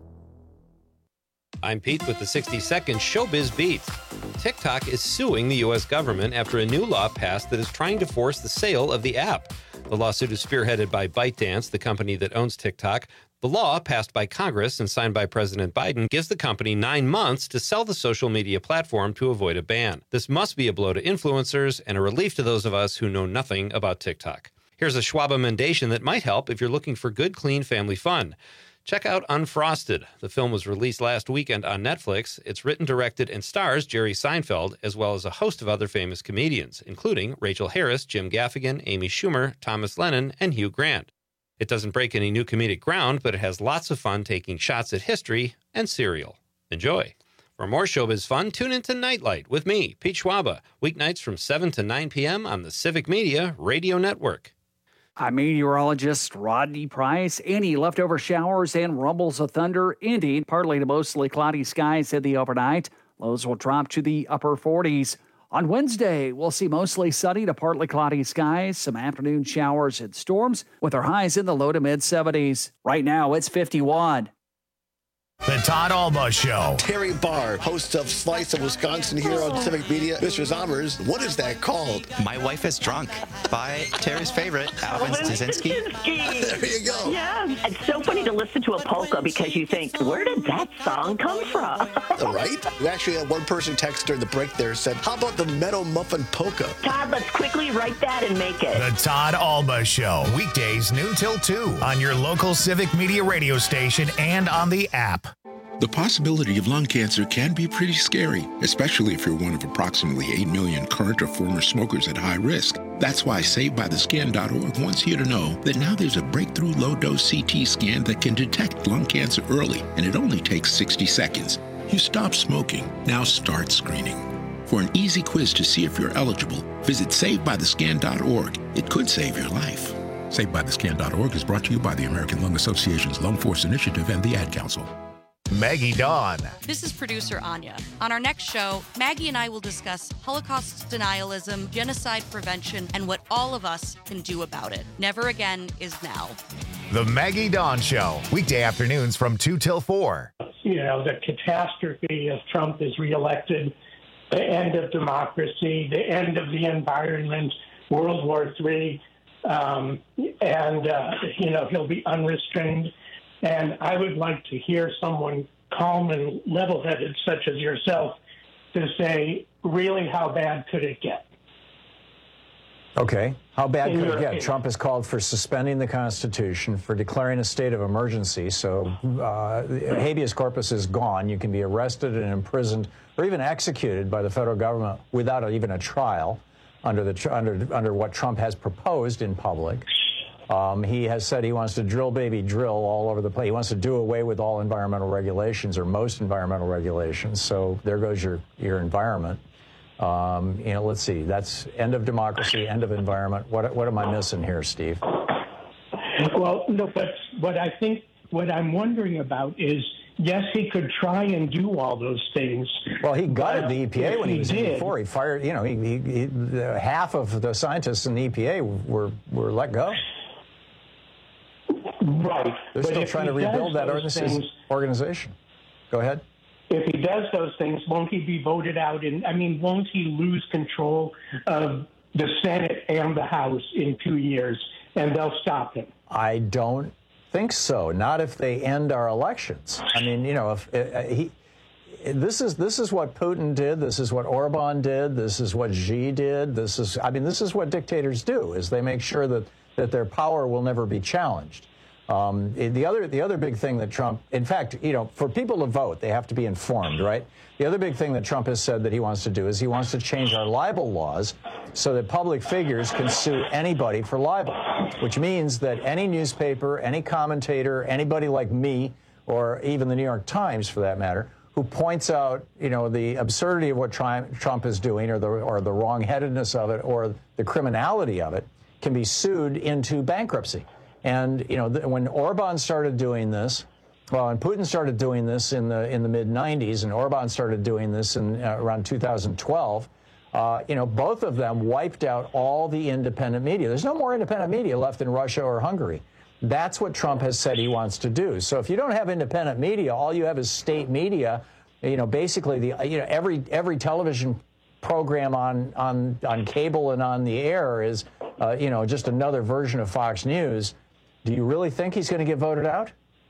I'm Pete with the sixty second Showbiz Beat. TikTok is suing the U S government after a new law passed that is trying to force the sale of the app. The lawsuit is spearheaded by ByteDance, the company that owns TikTok. The law, passed by Congress and signed by President Biden, gives the company nine months to sell the social media platform to avoid a ban. This must be a blow to influencers and a relief to those of us who know nothing about TikTok. Here's a Schwab amendation that might help if you're looking for good, clean family fun. Check out Unfrosted. The film was released last weekend on Netflix. It's written, directed, and stars Jerry Seinfeld, as well as a host of other famous comedians, including Rachel Harris, Jim Gaffigan, Amy Schumer, Thomas Lennon, and Hugh Grant. It doesn't break any new comedic ground, but it has lots of fun taking shots at history and cereal. Enjoy. For more showbiz fun, tune into Nightlight with me, Pete Schwaba, weeknights from seven to nine p.m. on the Civic Media Radio Network. I'm meteorologist Rodney Price. Any leftover showers and rumbles of thunder ending. Partly to mostly cloudy skies in the overnight. Lows will drop to the upper forties. On Wednesday, we'll see mostly sunny to partly cloudy skies, some afternoon showers and storms, with our highs in the low to mid seventies. Right now, it's fifty-one. The Todd Alba Show. Terry Barr, host of Slice of Wisconsin here on Civic Media. Mister Zommers, what is that called? My Wife is Drunk by Terry's favorite, Alvin Staszynski. There you go. Yeah. It's so funny to listen to a polka because you think, where did that song come from? Right? We actually had one person text during the break there said, how about the Meadow Muffin Polka? Todd, let's quickly write that and make it. The Todd Alba Show. Weekdays noon till two on your local Civic Media radio station and on the app. The possibility of lung cancer can be pretty scary, especially if you're one of approximately eight million current or former smokers at high risk. That's why Saved By The Skin dot org wants you to know that now there's a breakthrough low-dose C T scan that can detect lung cancer early, and it only takes sixty seconds. You stop smoking, now start screening. For an easy quiz to see if you're eligible, visit Saved By The Skin dot org. It could save your life. Saved By The Skin dot org is brought to you by the American Lung Association's Lung Force Initiative and the Ad Council. Maggie Dawn. This is producer Anya. On our next show, Maggie and I will discuss Holocaust denialism, genocide prevention, and what all of us can do about it. Never again is now. The Maggie Dawn Show. Weekday afternoons from two till four. You know, the catastrophe if Trump is reelected, the end of democracy, the end of the environment, World War Three, um, and, uh, you know, he'll be unrestrained. And I would like to hear someone calm and level-headed, such as yourself, to say, really, how bad could it get? Okay. How bad In could your it get? opinion. Trump has called for suspending the Constitution, for declaring a state of emergency. So uh, habeas corpus is gone. You can be arrested and imprisoned or even executed by the federal government without even a trial under, the, tr- under, under what Trump has proposed in public. Um, he has said he wants to drill, baby, drill all over the place. He wants to do away with all environmental regulations or most environmental regulations. So there goes your, your environment. Um, you know, let's see. That's end of democracy, end of environment. What, what am I missing here, Steve? Well, no, but what I think, what I'm wondering about is, yes, he could try and do all those things. Well, he gutted the E P A If when he he was did- in before. He fired, you know, he, he, he, the, half of the scientists in the E P A were, were let go. Right. They're But still if trying to he does rebuild that those organization. things- organization. Go ahead. If he does those things, won't he be voted out? In, I mean, won't he lose control of the Senate and the House in two years, and they'll stop him? I don't think so. Not if they end our elections. I mean, you know, if uh, he. This is this is what Putin did. This is what Orban did. This is what Xi did. This is, I mean, this is what dictators do: is they make sure that that their power will never be challenged. Um, the other the other big thing that Trump, in fact, you know, for people to vote, they have to be informed, right? The other big thing that Trump has said that he wants to do is he wants to change our libel laws so that public figures can sue anybody for libel, which means that any newspaper, any commentator, anybody like me, or even the New York Times, for that matter, who points out, you know, the absurdity of what Trump is doing, or the or the wrongheadedness of it, or the criminality of it, can be sued into bankruptcy. And, you know, th- when Orban started doing this, well, and Putin started doing this in the in the mid nineties, and Orban started doing this in uh, around two thousand twelve, uh, you know, both of them wiped out all the independent media. There's no more independent media left in Russia or Hungary. That's what Trump has said he wants to do. So if you don't have independent media, all you have is state media. You know, basically, the you know every every television program on on on cable and on the air is, uh, you know, just another version of Fox News. Do you really think he's going to get voted out?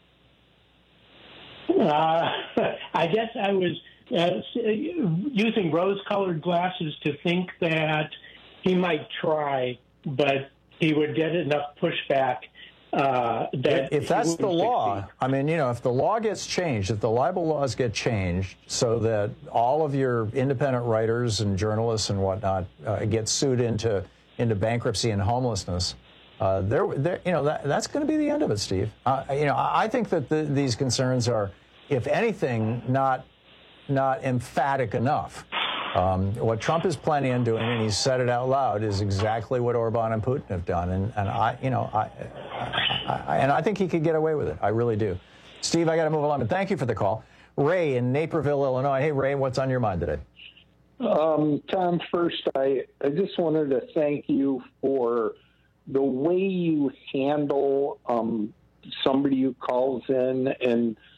Uh, I guess I was uh, using rose-colored glasses to think that he might try, but he would get enough pushback. Uh, that if that's the law, I mean, you know, if the law gets changed, if the libel laws get changed so that all of your independent writers and journalists and whatnot uh, get sued into into bankruptcy and homelessness, uh, there, there, you know, that, that's going to be the end of it, Steve. Uh, you know, I think that the, these concerns are, if anything, not not emphatic enough. Um, what Trump is planning on doing, and he's said it out loud, is exactly what Orban and Putin have done. And, and I, you know, I, I, I, and I think he could get away with it. I really do. Steve, I got to move along, but thank you for the call. Ray in Naperville, Illinois. Hey, Ray, what's on your mind today? Um, Tom, first, I, I just wanted to thank you for the way you handle um, somebody who calls in and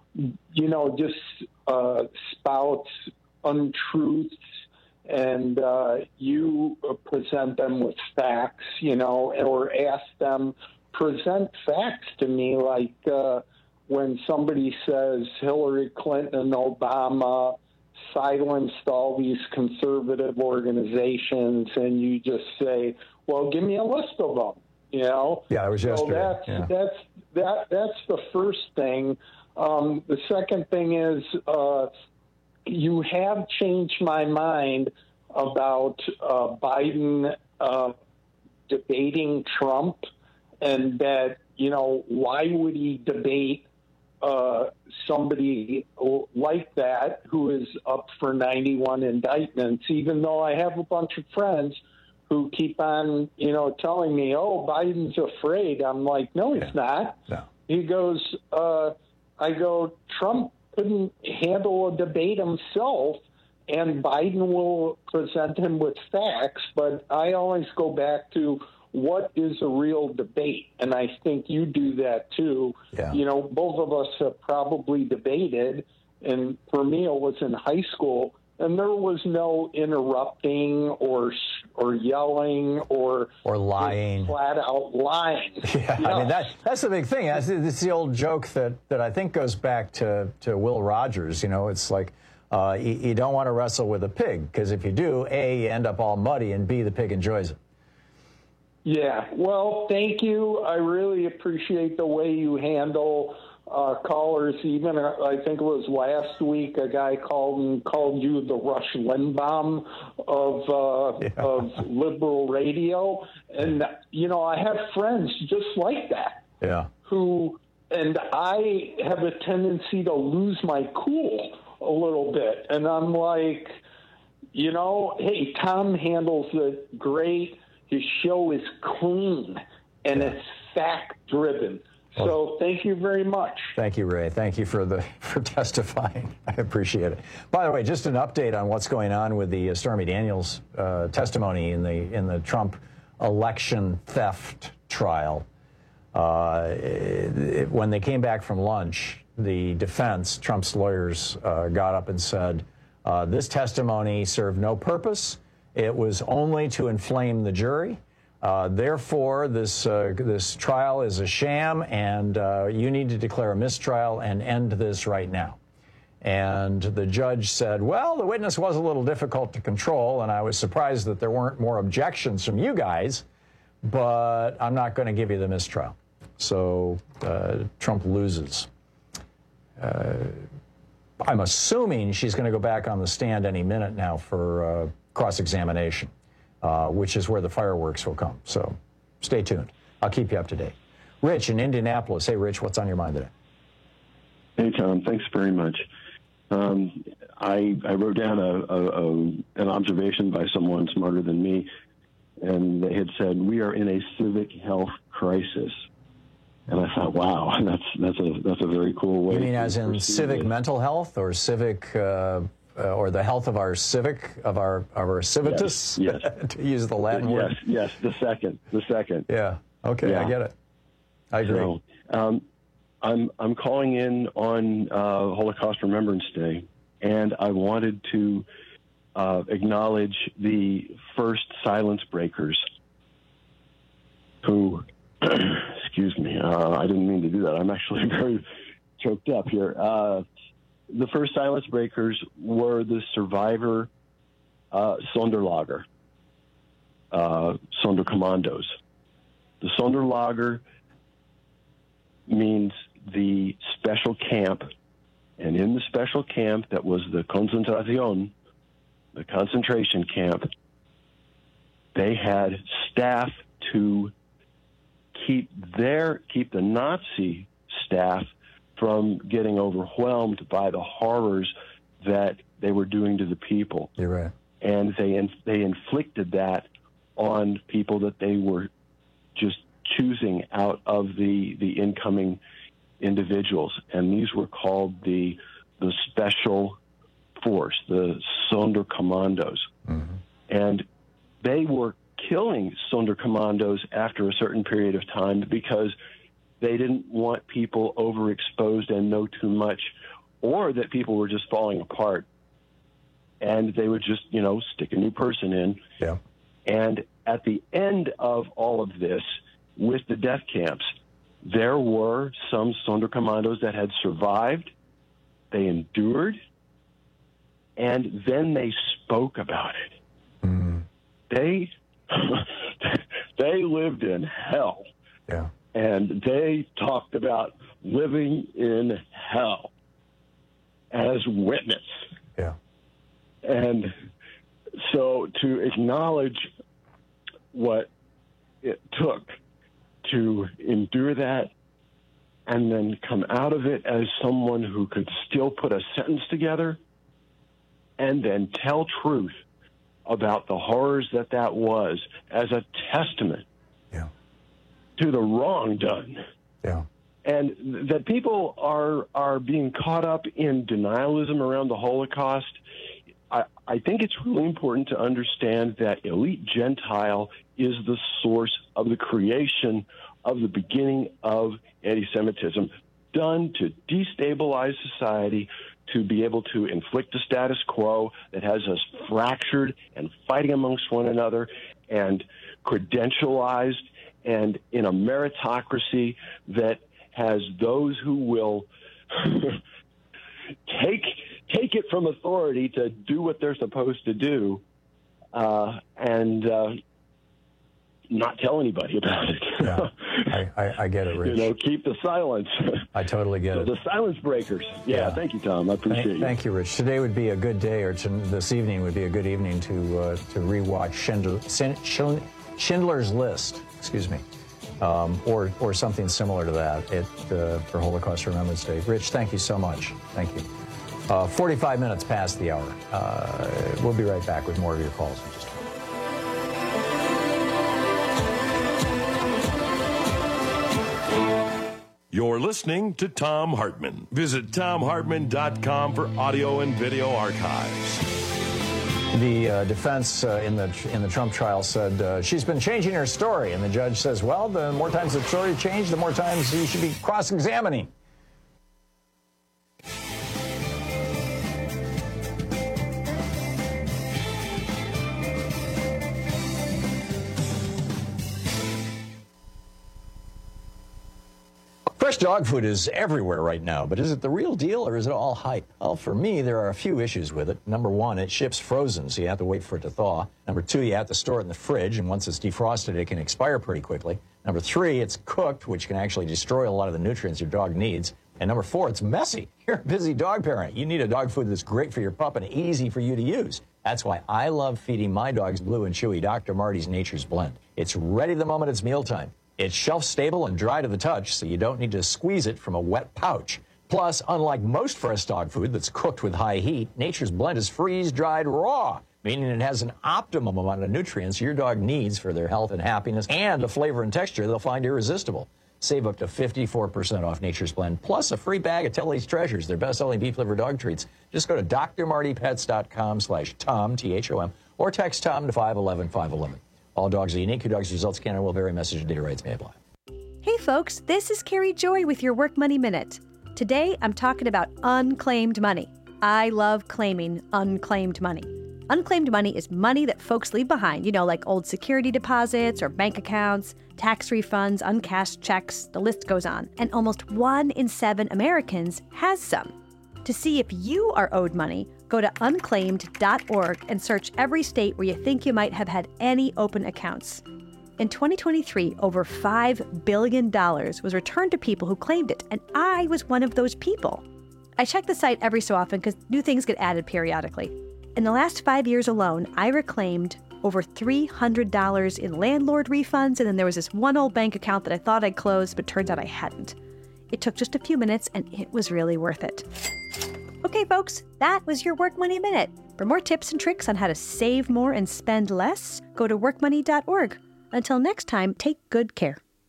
you know, just uh, spouts untruths, and uh, you present them with facts, you know, or ask them, present facts to me, like uh, when somebody says Hillary Clinton and Obama silenced all these conservative organizations, and you just say, well, give me a list of them, you know? Yeah, it was yesterday. So that's, yeah. that's, that, that's the first thing. Um, the second thing is uh, you have changed my mind about uh, Biden uh, debating Trump, and that, you know, why would he debate uh, somebody like that who is up for ninety-one indictments, even though I have a bunch of friends who keep on, you know, telling me, oh, Biden's afraid. I'm like, no, he's yeah. not. No. He goes, uh, I go, Trump couldn't handle a debate himself, and Biden will present him with facts. But I always go back to, what is a real debate? And I think you do that too. Yeah. You know, both of us have probably debated, and for me it was in high school, and there was no interrupting or or yelling or or lying, flat out lying. Yeah, yeah. I mean that that's the big thing. That's, it's the old joke that that I think goes back to to Will Rogers. You know, it's like uh, you, you don't want to wrestle with a pig, because if you do, A, you end up all muddy, and B, the pig enjoys it. Yeah, well, thank you. I really appreciate the way you handle uh, callers. Even, uh, I think it was last week, a guy called and called you the Rush Limbaugh of, uh, yeah. of liberal radio. And, you know, I have friends just like that. Yeah. Who, and I have a tendency to lose my cool a little bit. And I'm like, you know, hey, Tom handles it great. His show is clean, and it's fact-driven. So well, thank you very much. Thank you, Ray. Thank you for the for testifying. I appreciate it. By the way, just an update on what's going on with the uh, Stormy Daniels uh, testimony in the in the Trump election theft trial. Uh, it, it, when they came back from lunch, the defense, Trump's lawyers, uh, got up and said, uh, this testimony served no purpose. It was only to inflame the jury. Uh, therefore, this uh, this trial is a sham, and uh, you need to declare a mistrial and end this right now. And the judge said, well, the witness was a little difficult to control, and I was surprised that there weren't more objections from you guys, but I'm not going to give you the mistrial. So uh, Trump loses. Uh, I'm assuming she's going to go back on the stand any minute now for uh, cross-examination, uh, which is where the fireworks will come. So stay tuned. I'll keep you up to date. Rich in Indianapolis. Hey, Rich, what's on your mind today? Hey, Tom. Thanks very much. Um, I, I wrote down a, a, a, an observation by someone smarter than me, and they had said, we are in a civic health crisis. And I thought, wow, that's that's a that's a very cool way. You mean as in civic mental health, or civic, uh, uh, or the health of our civic, of our of our civitas? Yes. yes. To use the Latin yes, word. Yes. The second. The second. Yeah. Okay. Yeah. I get it. I agree. So, um, I'm I'm calling in on uh, Holocaust Remembrance Day, and I wanted to uh, acknowledge the first silence breakers who. Excuse me. Uh, I didn't mean to do that. I'm actually very choked up here. Uh, the first silence breakers were the survivor uh, Sonderlager, uh, Sonderkommandos. The Sonderlager means the special camp, and in the special camp that was the Konzentration, the concentration camp, they had staff to keep their keep the Nazi staff from getting overwhelmed by the horrors that they were doing to the people. You're right. And they in, they inflicted that on people that they were just choosing out of the the incoming individuals, and these were called the the special force, the Sonderkommandos. Mm-hmm. And they were killing Sonderkommandos after a certain period of time because they didn't want people overexposed and didn't know too much, or that people were just falling apart. And they would just, you know, stick a new person in. Yeah. And at the end of all of this, with the death camps, there were some Sonderkommandos that had survived. They endured, and then they spoke about it. Mm. They they lived in hell. Yeah. And they talked about living in hell as witness. Yeah. And so to acknowledge what it took to endure that and then come out of it as someone who could still put a sentence together and then tell truth about the horrors that that was as a testament yeah. to the wrong done. Yeah. And that people are are being caught up in denialism around the Holocaust. I, I think it's really important to understand that Elite Gentile is the source of the creation of the beginning of anti-Semitism, done to destabilize society, to be able to inflict a status quo that has us fractured and fighting amongst one another and credentialized and in a meritocracy that has those who will take take it from authority to do what they're supposed to do uh, and uh, not tell anybody about it. Yeah, I, I, I get it, Rich. You know, keep the silence. I totally get so it. The silence breakers. Yeah, Yeah. Thank you, Tom. I appreciate Thank, you. thank you, Rich. Today would be a good day, or to, this evening would be a good evening to uh, to rewatch Schindler, Schindler, Schindler's List. Excuse me, um, or or something similar to that. It uh, for Holocaust Remembrance Day. Rich, thank you so much. Thank you. Uh, forty-five minutes past the hour. Uh, we'll be right back with more of your calls in just a minute. You're listening to Thom Hartmann. Visit Thom Hartmann dot com for audio and video archives. The uh, defense uh, in the in the Trump trial said uh, she's been changing her story, and the judge says, well, the more times the story changed, the more times you should be cross-examining. Fresh dog food is everywhere right now, but is it the real deal or is it all hype? Well, for me, there are a few issues with it. Number one, it ships frozen, so you have to wait for it to thaw. Number two, you have to store it in the fridge, and once it's defrosted, it can expire pretty quickly. Number three, it's cooked, which can actually destroy a lot of the nutrients your dog needs. And number four, it's messy. You're a busy dog parent. You need a dog food that's great for your pup and easy for you to use. That's why I love feeding my dogs Blue and Chewy Doctor Marty's Nature's Blend. It's ready the moment it's mealtime. It's shelf-stable and dry to the touch, so you don't need to squeeze it from a wet pouch. Plus, unlike most fresh dog food that's cooked with high heat, Nature's Blend is freeze-dried raw, meaning it has an optimum amount of nutrients your dog needs for their health and happiness, and a flavor and texture they'll find irresistible. Save up to fifty-four percent off Nature's Blend, plus a free bag of Tilly's Treasures, their best-selling beef-liver dog treats. Just go to D R Marty Pets dot com slash Tom, T H O M, or text Tom to five one one, five one one. All dogs are unique. Your dog's results can and will vary. Message and data rates may apply. Hey folks, this is Carrie Joy with your Work Money Minute. Today I'm talking about unclaimed money. I love claiming unclaimed money. Unclaimed money is money that folks leave behind, you know, like old security deposits or bank accounts, tax refunds, uncashed checks, the list goes on. And almost one in seven Americans has some. To see if you are owed money, go to unclaimed dot org and search every state where you think you might have had any open accounts. In twenty twenty-three, over five billion dollars was returned to people who claimed it, and I was one of those people. I check the site every so often because new things get added periodically. In the last five years alone, I reclaimed over three hundred dollars in landlord refunds, and then there was this one old bank account that I thought I'd closed, but turns out I hadn't. It took just a few minutes, and it was really worth it. Okay, folks, that was your Work Money Minute. For more tips and tricks on how to save more and spend less, go to work money dot org. Until next time, take good care.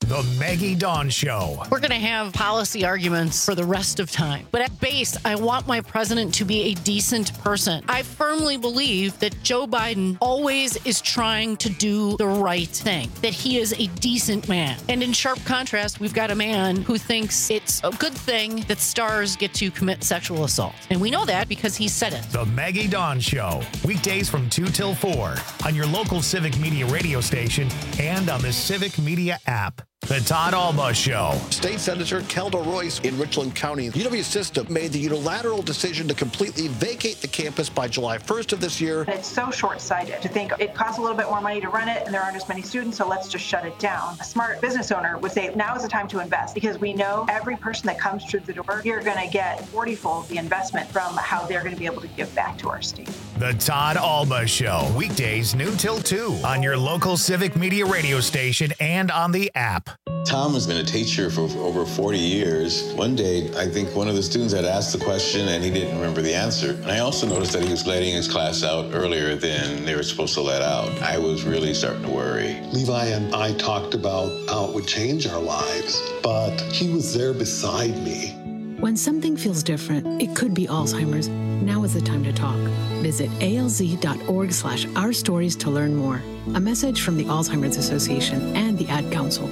The Maggie Dawn Show. We're going to have policy arguments for the rest of time. But at base, I want my president to be a decent person. I firmly believe that Joe Biden always is trying to do the right thing, that he is a decent man. And in sharp contrast, we've got a man who thinks it's a good thing that stars get to commit sexual assault. And we know that because he said it. The Maggie Dawn Show. Weekdays from two till four on your local Civic Media radio station and on the Civic Media app. The Todd Alba Show. State Senator Kelda Royce in Richland County. U W System made the unilateral decision to completely vacate the campus by July first of this year. It's so short-sighted to think it costs a little bit more money to run it and there aren't as many students, so let's just shut it down. A smart business owner would say now is the time to invest because we know every person that comes through the door, you're going to get forty-fold the investment from how they're going to be able to give back to our state. The Todd Alba Show. Weekdays noon till two on your local Civic Media radio station and on the app. Tom has been a teacher for over forty years. One day, I think one of the students had asked the question and he didn't remember the answer. And I also noticed that he was letting his class out earlier than they were supposed to let out. I was really starting to worry. Levi and I talked about how it would change our lives, but he was there beside me. When something feels different, it could be Alzheimer's. Now is the time to talk. Visit alz.org slash our stories to learn more. A message from the Alzheimer's Association and the Ad Council.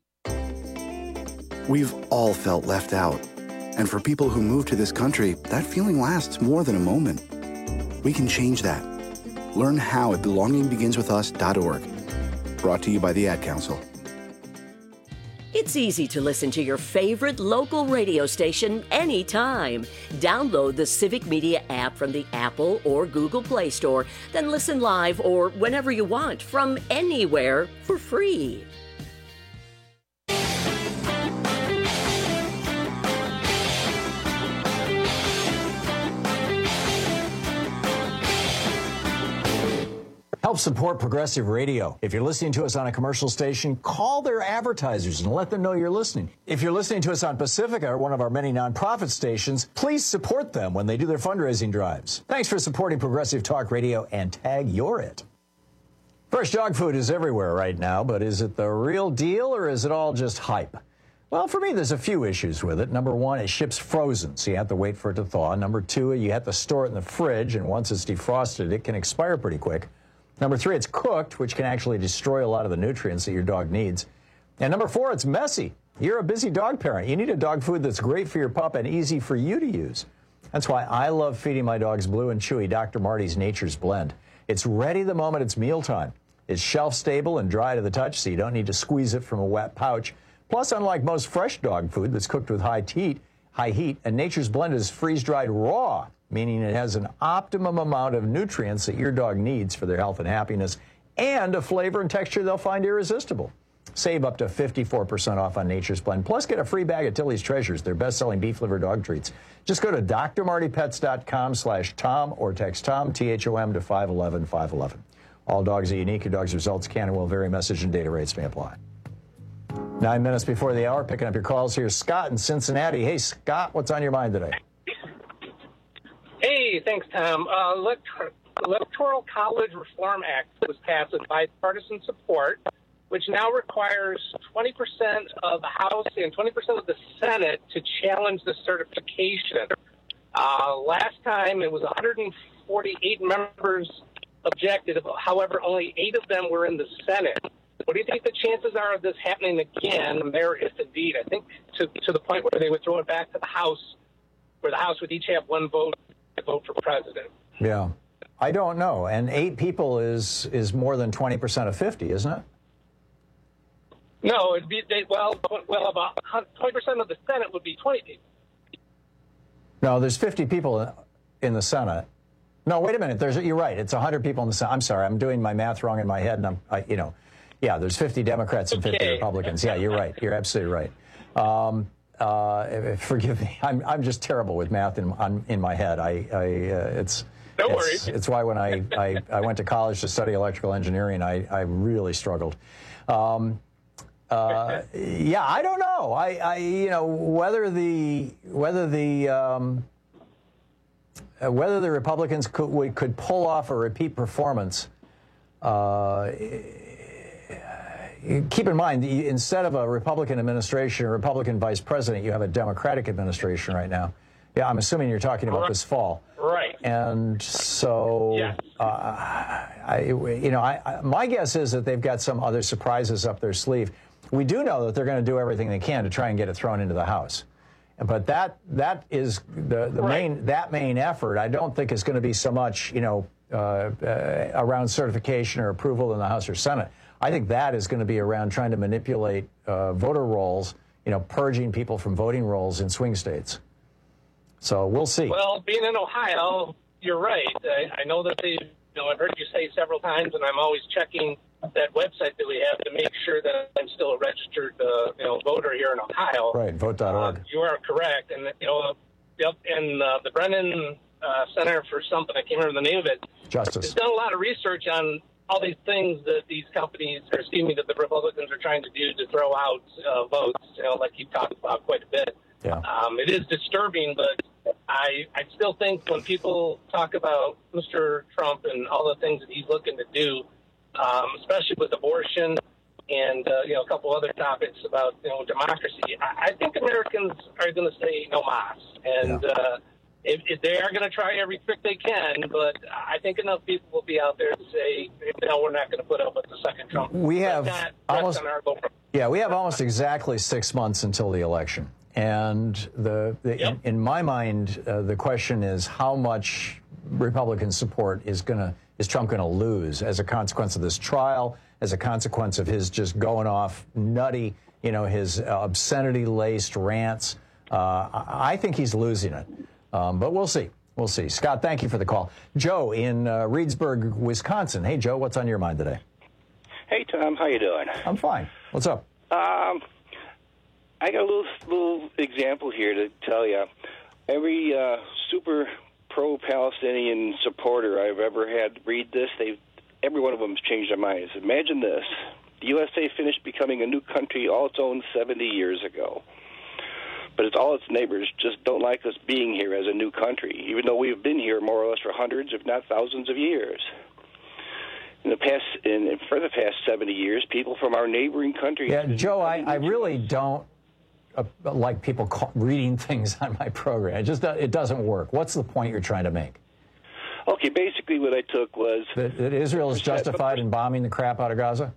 We've all felt left out. And for people who move to this country, that feeling lasts more than a moment. We can change that. Learn how at belonging begins with us dot org. Brought to you by the Ad Council. It's easy to listen to your favorite local radio station anytime. Download the Civic Media app from the Apple or Google Play Store, then listen live or whenever you want from anywhere for free. Help support Progressive Radio. If you're listening to us on a commercial station, call their advertisers and let them know you're listening. If you're listening to us on Pacifica, or one of our many nonprofit stations, please support them when they do their fundraising drives. Thanks for supporting Progressive Talk Radio and tag You're It. Fresh dog food is everywhere right now, but is it the real deal or is it all just hype? Well, for me, there's a few issues with it. Number one, it ships frozen, so you have to wait for it to thaw. Number two, you have to store it in the fridge, and once it's defrosted, it can expire pretty quick. Number three, it's cooked, which can actually destroy a lot of the nutrients that your dog needs. And number four, it's messy. You're a busy dog parent. You need a dog food that's great for your pup and easy for you to use. That's why I love feeding my dogs Blue and Chewy Doctor Marty's Nature's Blend. It's ready the moment it's mealtime. It's shelf stable and dry to the touch, so you don't need to squeeze it from a wet pouch. Plus, unlike most fresh dog food that's cooked with high heat, high heat, and Nature's Blend is freeze-dried raw, meaning it has an optimum amount of nutrients that your dog needs for their health and happiness, and a flavor and texture they'll find irresistible. Save up to fifty-four percent off on Nature's Blend. Plus, get a free bag of Tilly's Treasures, their best-selling beef liver dog treats. Just go to d r marty pets dot com slash Tom or text Tom, T H O M, to five one one five one one. All dogs are unique. Your dog's results can and will vary. Message and data rates may apply. Nine minutes before the hour, picking up your calls. Here's Scott in Cincinnati. Hey, Scott, what's on your mind today? Hey, thanks, Tom. Uh, elector- Electoral College Reform Act was passed with bipartisan support, which now requires twenty percent of the House and twenty percent of the Senate to challenge the certification. Uh, last time it was one hundred forty-eight members objected, however, only eight of them were in the Senate. What do you think the chances are of this happening again, Mayor, if indeed? I think to, to the point where they would throw it back to the House, where the House would each have one vote to vote for president. Yeah. I don't know. And eight people is is more than twenty percent of fifty, isn't it? No, it'd be, they, well, well, about twenty percent of the Senate would be twenty people. No, there's fifty people in the Senate. No, wait a minute. There's, you're right. It's one hundred people in the Senate. I'm sorry. I'm doing my math wrong in my head, and I'm, I, you know, yeah, there's fifty Democrats and fifty okay. Republicans. Yeah, you're right. You're absolutely right. Um, uh, forgive me. I'm I'm just terrible with math in on, in my head. I, I uh, it's. No it's, worries. It's why when I, I, I went to college to study electrical engineering, I, I really struggled. Um, uh, yeah, I don't know. I, I you know whether the whether the um, uh, whether the Republicans could we could pull off a repeat performance. Uh, keep in mind, instead of a Republican administration or Republican vice president, you have a Democratic administration right now. Yeah, I'm assuming you're talking about this fall. Right. And so, yes. uh, I, you know, I, I, my guess is that they've got some other surprises up their sleeve. We do know that they're going to do everything they can to try and get it thrown into the House. But that that is the, the right. main that main effort. I don't think is going to be so much, you know, uh, uh, around certification or approval in the House or Senate. I think that is going to be around trying to manipulate uh, voter rolls, you know, purging people from voting rolls in swing states. So we'll see. Well, being in Ohio, you're right. I, I know that they, you know, I've heard you say several times, and I'm always checking that website that we have to make sure that I'm still a registered, uh, you know, voter here in Ohio. Right, vote dot org. Uh, you are correct, and you know, yep, and uh, the Brennan uh, Center for something, I can't remember the name of it. Justice. Has done a lot of research on all these things that these companies, or excuse me, that the Republicans are trying to do to throw out uh, votes. You know, like you've talked about quite a bit. Yeah. Um, it is disturbing, but I I still think when people talk about Mister Trump and all the things that he's looking to do, um, especially with abortion and uh, you know a couple other topics about you know democracy, I, I think Americans are going to say no mas, and yeah. uh, if, if they are going to try every trick they can. But I think enough people will be out there to say, no, we're not going to put up with the second Trump. We have not almost on our vote. Yeah, we have almost exactly six months until the election. And the, the yep. in, in my mind, uh, the question is how much Republican support is going to is Trump going to lose as a consequence of this trial, as a consequence of his just going off nutty, you know, his obscenity-laced rants. Uh, I think he's losing it, um, but we'll see. We'll see. Scott, thank you for the call. Joe in uh, Reedsburg, Wisconsin. Hey, Joe, what's on your mind today? Hey, Tom, how you doing? I'm fine. What's up? Um. I got a little little example here to tell you. Every uh, super pro-Palestinian supporter I've ever had read this, they every one of them has changed their minds. Imagine this. The U S A finished becoming a new country all its own seventy years ago. But it's all its neighbors just don't like us being here as a new country, even though we've been here more or less for hundreds, if not thousands of years. In the past, in, for the past seventy years, people from our neighboring countries... Yeah, Joe, I, I really don't... Uh, like people call, reading things on my program. It just it doesn't work. What's the point you're trying to make? Okay, basically what I took was... That, that Israel is justified in bombing the crap out of Gaza?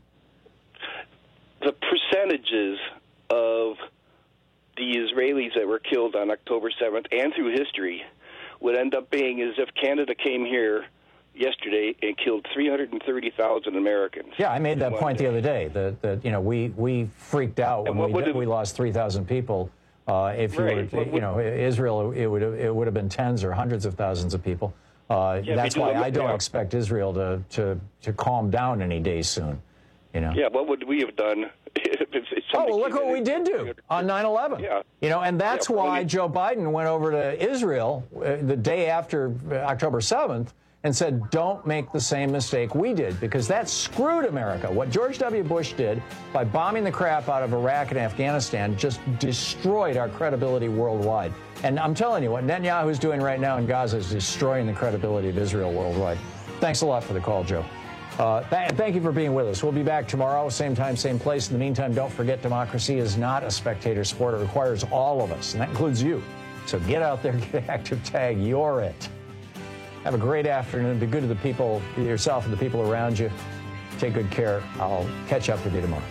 The percentages of the Israelis that were killed on October seventh and through history would end up being as if Canada came here yesterday and killed three hundred thirty thousand Americans. Yeah, I made that point the other day. That, that you know, we, we freaked out when we, did, we lost three thousand people. Uh, if you right. were, you know, Israel, it would have, it would have been tens or hundreds of thousands of people. Uh, yeah, that's why I don't yeah. expect Israel to, to, to calm down any day soon. You know. Yeah, what would we have done? If, if oh, well, look what we did do on nine eleven. Yeah. You know, and that's yeah, why we, Joe Biden went over to Israel uh, the day after October seventh and said, don't make the same mistake we did, because that screwed America. What George W. Bush did by bombing the crap out of Iraq and Afghanistan just destroyed our credibility worldwide. And I'm telling you, what Netanyahu's doing right now in Gaza is destroying the credibility of Israel worldwide. Thanks a lot for the call, Joe. Uh, th- thank you for being with us. We'll be back tomorrow, same time, same place. In the meantime, don't forget, democracy is not a spectator sport. It requires all of us, and that includes you. So get out there, get active, tag, you're it. Have a great afternoon. Be good to the people, yourself and the people around you. Take good care. I'll catch up with you tomorrow.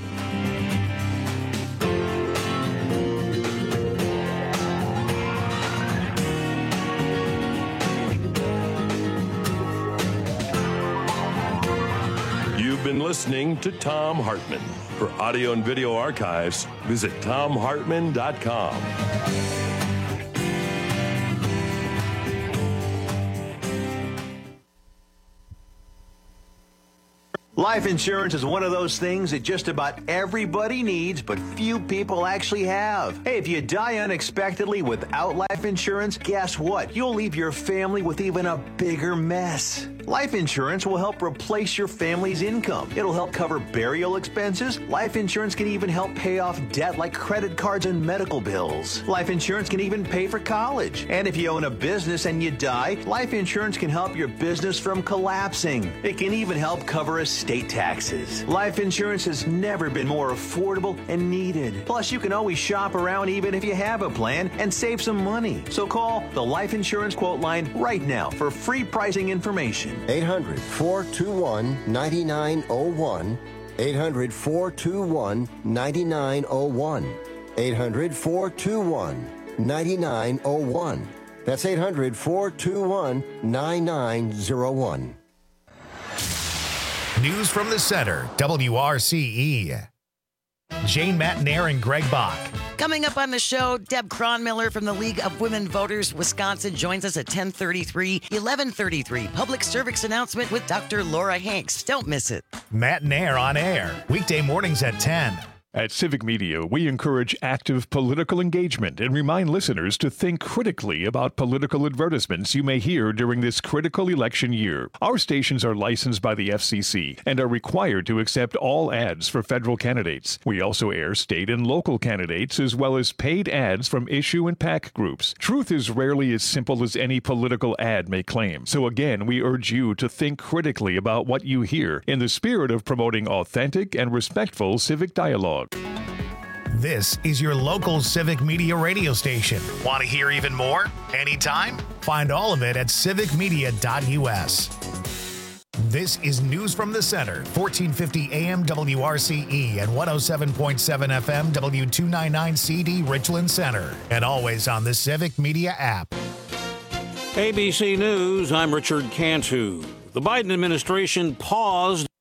You've been listening to Thom Hartmann. For audio and video archives, visit thom hartmann dot com. Life insurance is one of those things that just about everybody needs, but few people actually have. Hey, if you die unexpectedly without life insurance, guess what? You'll leave your family with even a bigger mess. Life insurance will help replace your family's income. It'll help cover burial expenses. Life insurance can even help pay off debt like credit cards and medical bills. Life insurance can even pay for college. And if you own a business and you die, life insurance can help your business from collapsing. It can even help cover estate taxes. Life insurance has never been more affordable and needed. Plus, you can always shop around even if you have a plan and save some money. So call the Life Insurance Quote Line right now for free pricing information. eight hundred, four two one, nine nine zero one. eight hundred, four two one, nine nine zero one. eight hundred, four two one, nine nine zero one. That's eight hundred, four two one, nine nine zero one. News from the Center, W R C E. Jane Matnair and Greg Bach. Coming up on the show, Deb Cronmiller from the League of Women Voters Wisconsin joins us at ten thirty-three, eleven thirty-three. Public service announcement with Doctor Laura Hanks. Don't miss it. Matnair on air, weekday mornings at ten. At Civic Media, we encourage active political engagement and remind listeners to think critically about political advertisements you may hear during this critical election year. Our stations are licensed by the F C C and are required to accept all ads for federal candidates. We also air state and local candidates as well as paid ads from issue and PAC groups. Truth is rarely as simple as any political ad may claim. So again, we urge you to think critically about what you hear in the spirit of promoting authentic and respectful civic dialogue. This is your local Civic Media radio station. Want to hear even more? Anytime? Find all of it at civic media dot U S. This is News from the Center, fourteen fifty A M W R C E and one oh seven point seven F M W two ninety-nine C D Richland Center. And always on the Civic Media app. A B C News, I'm Richard Cantu. The Biden administration paused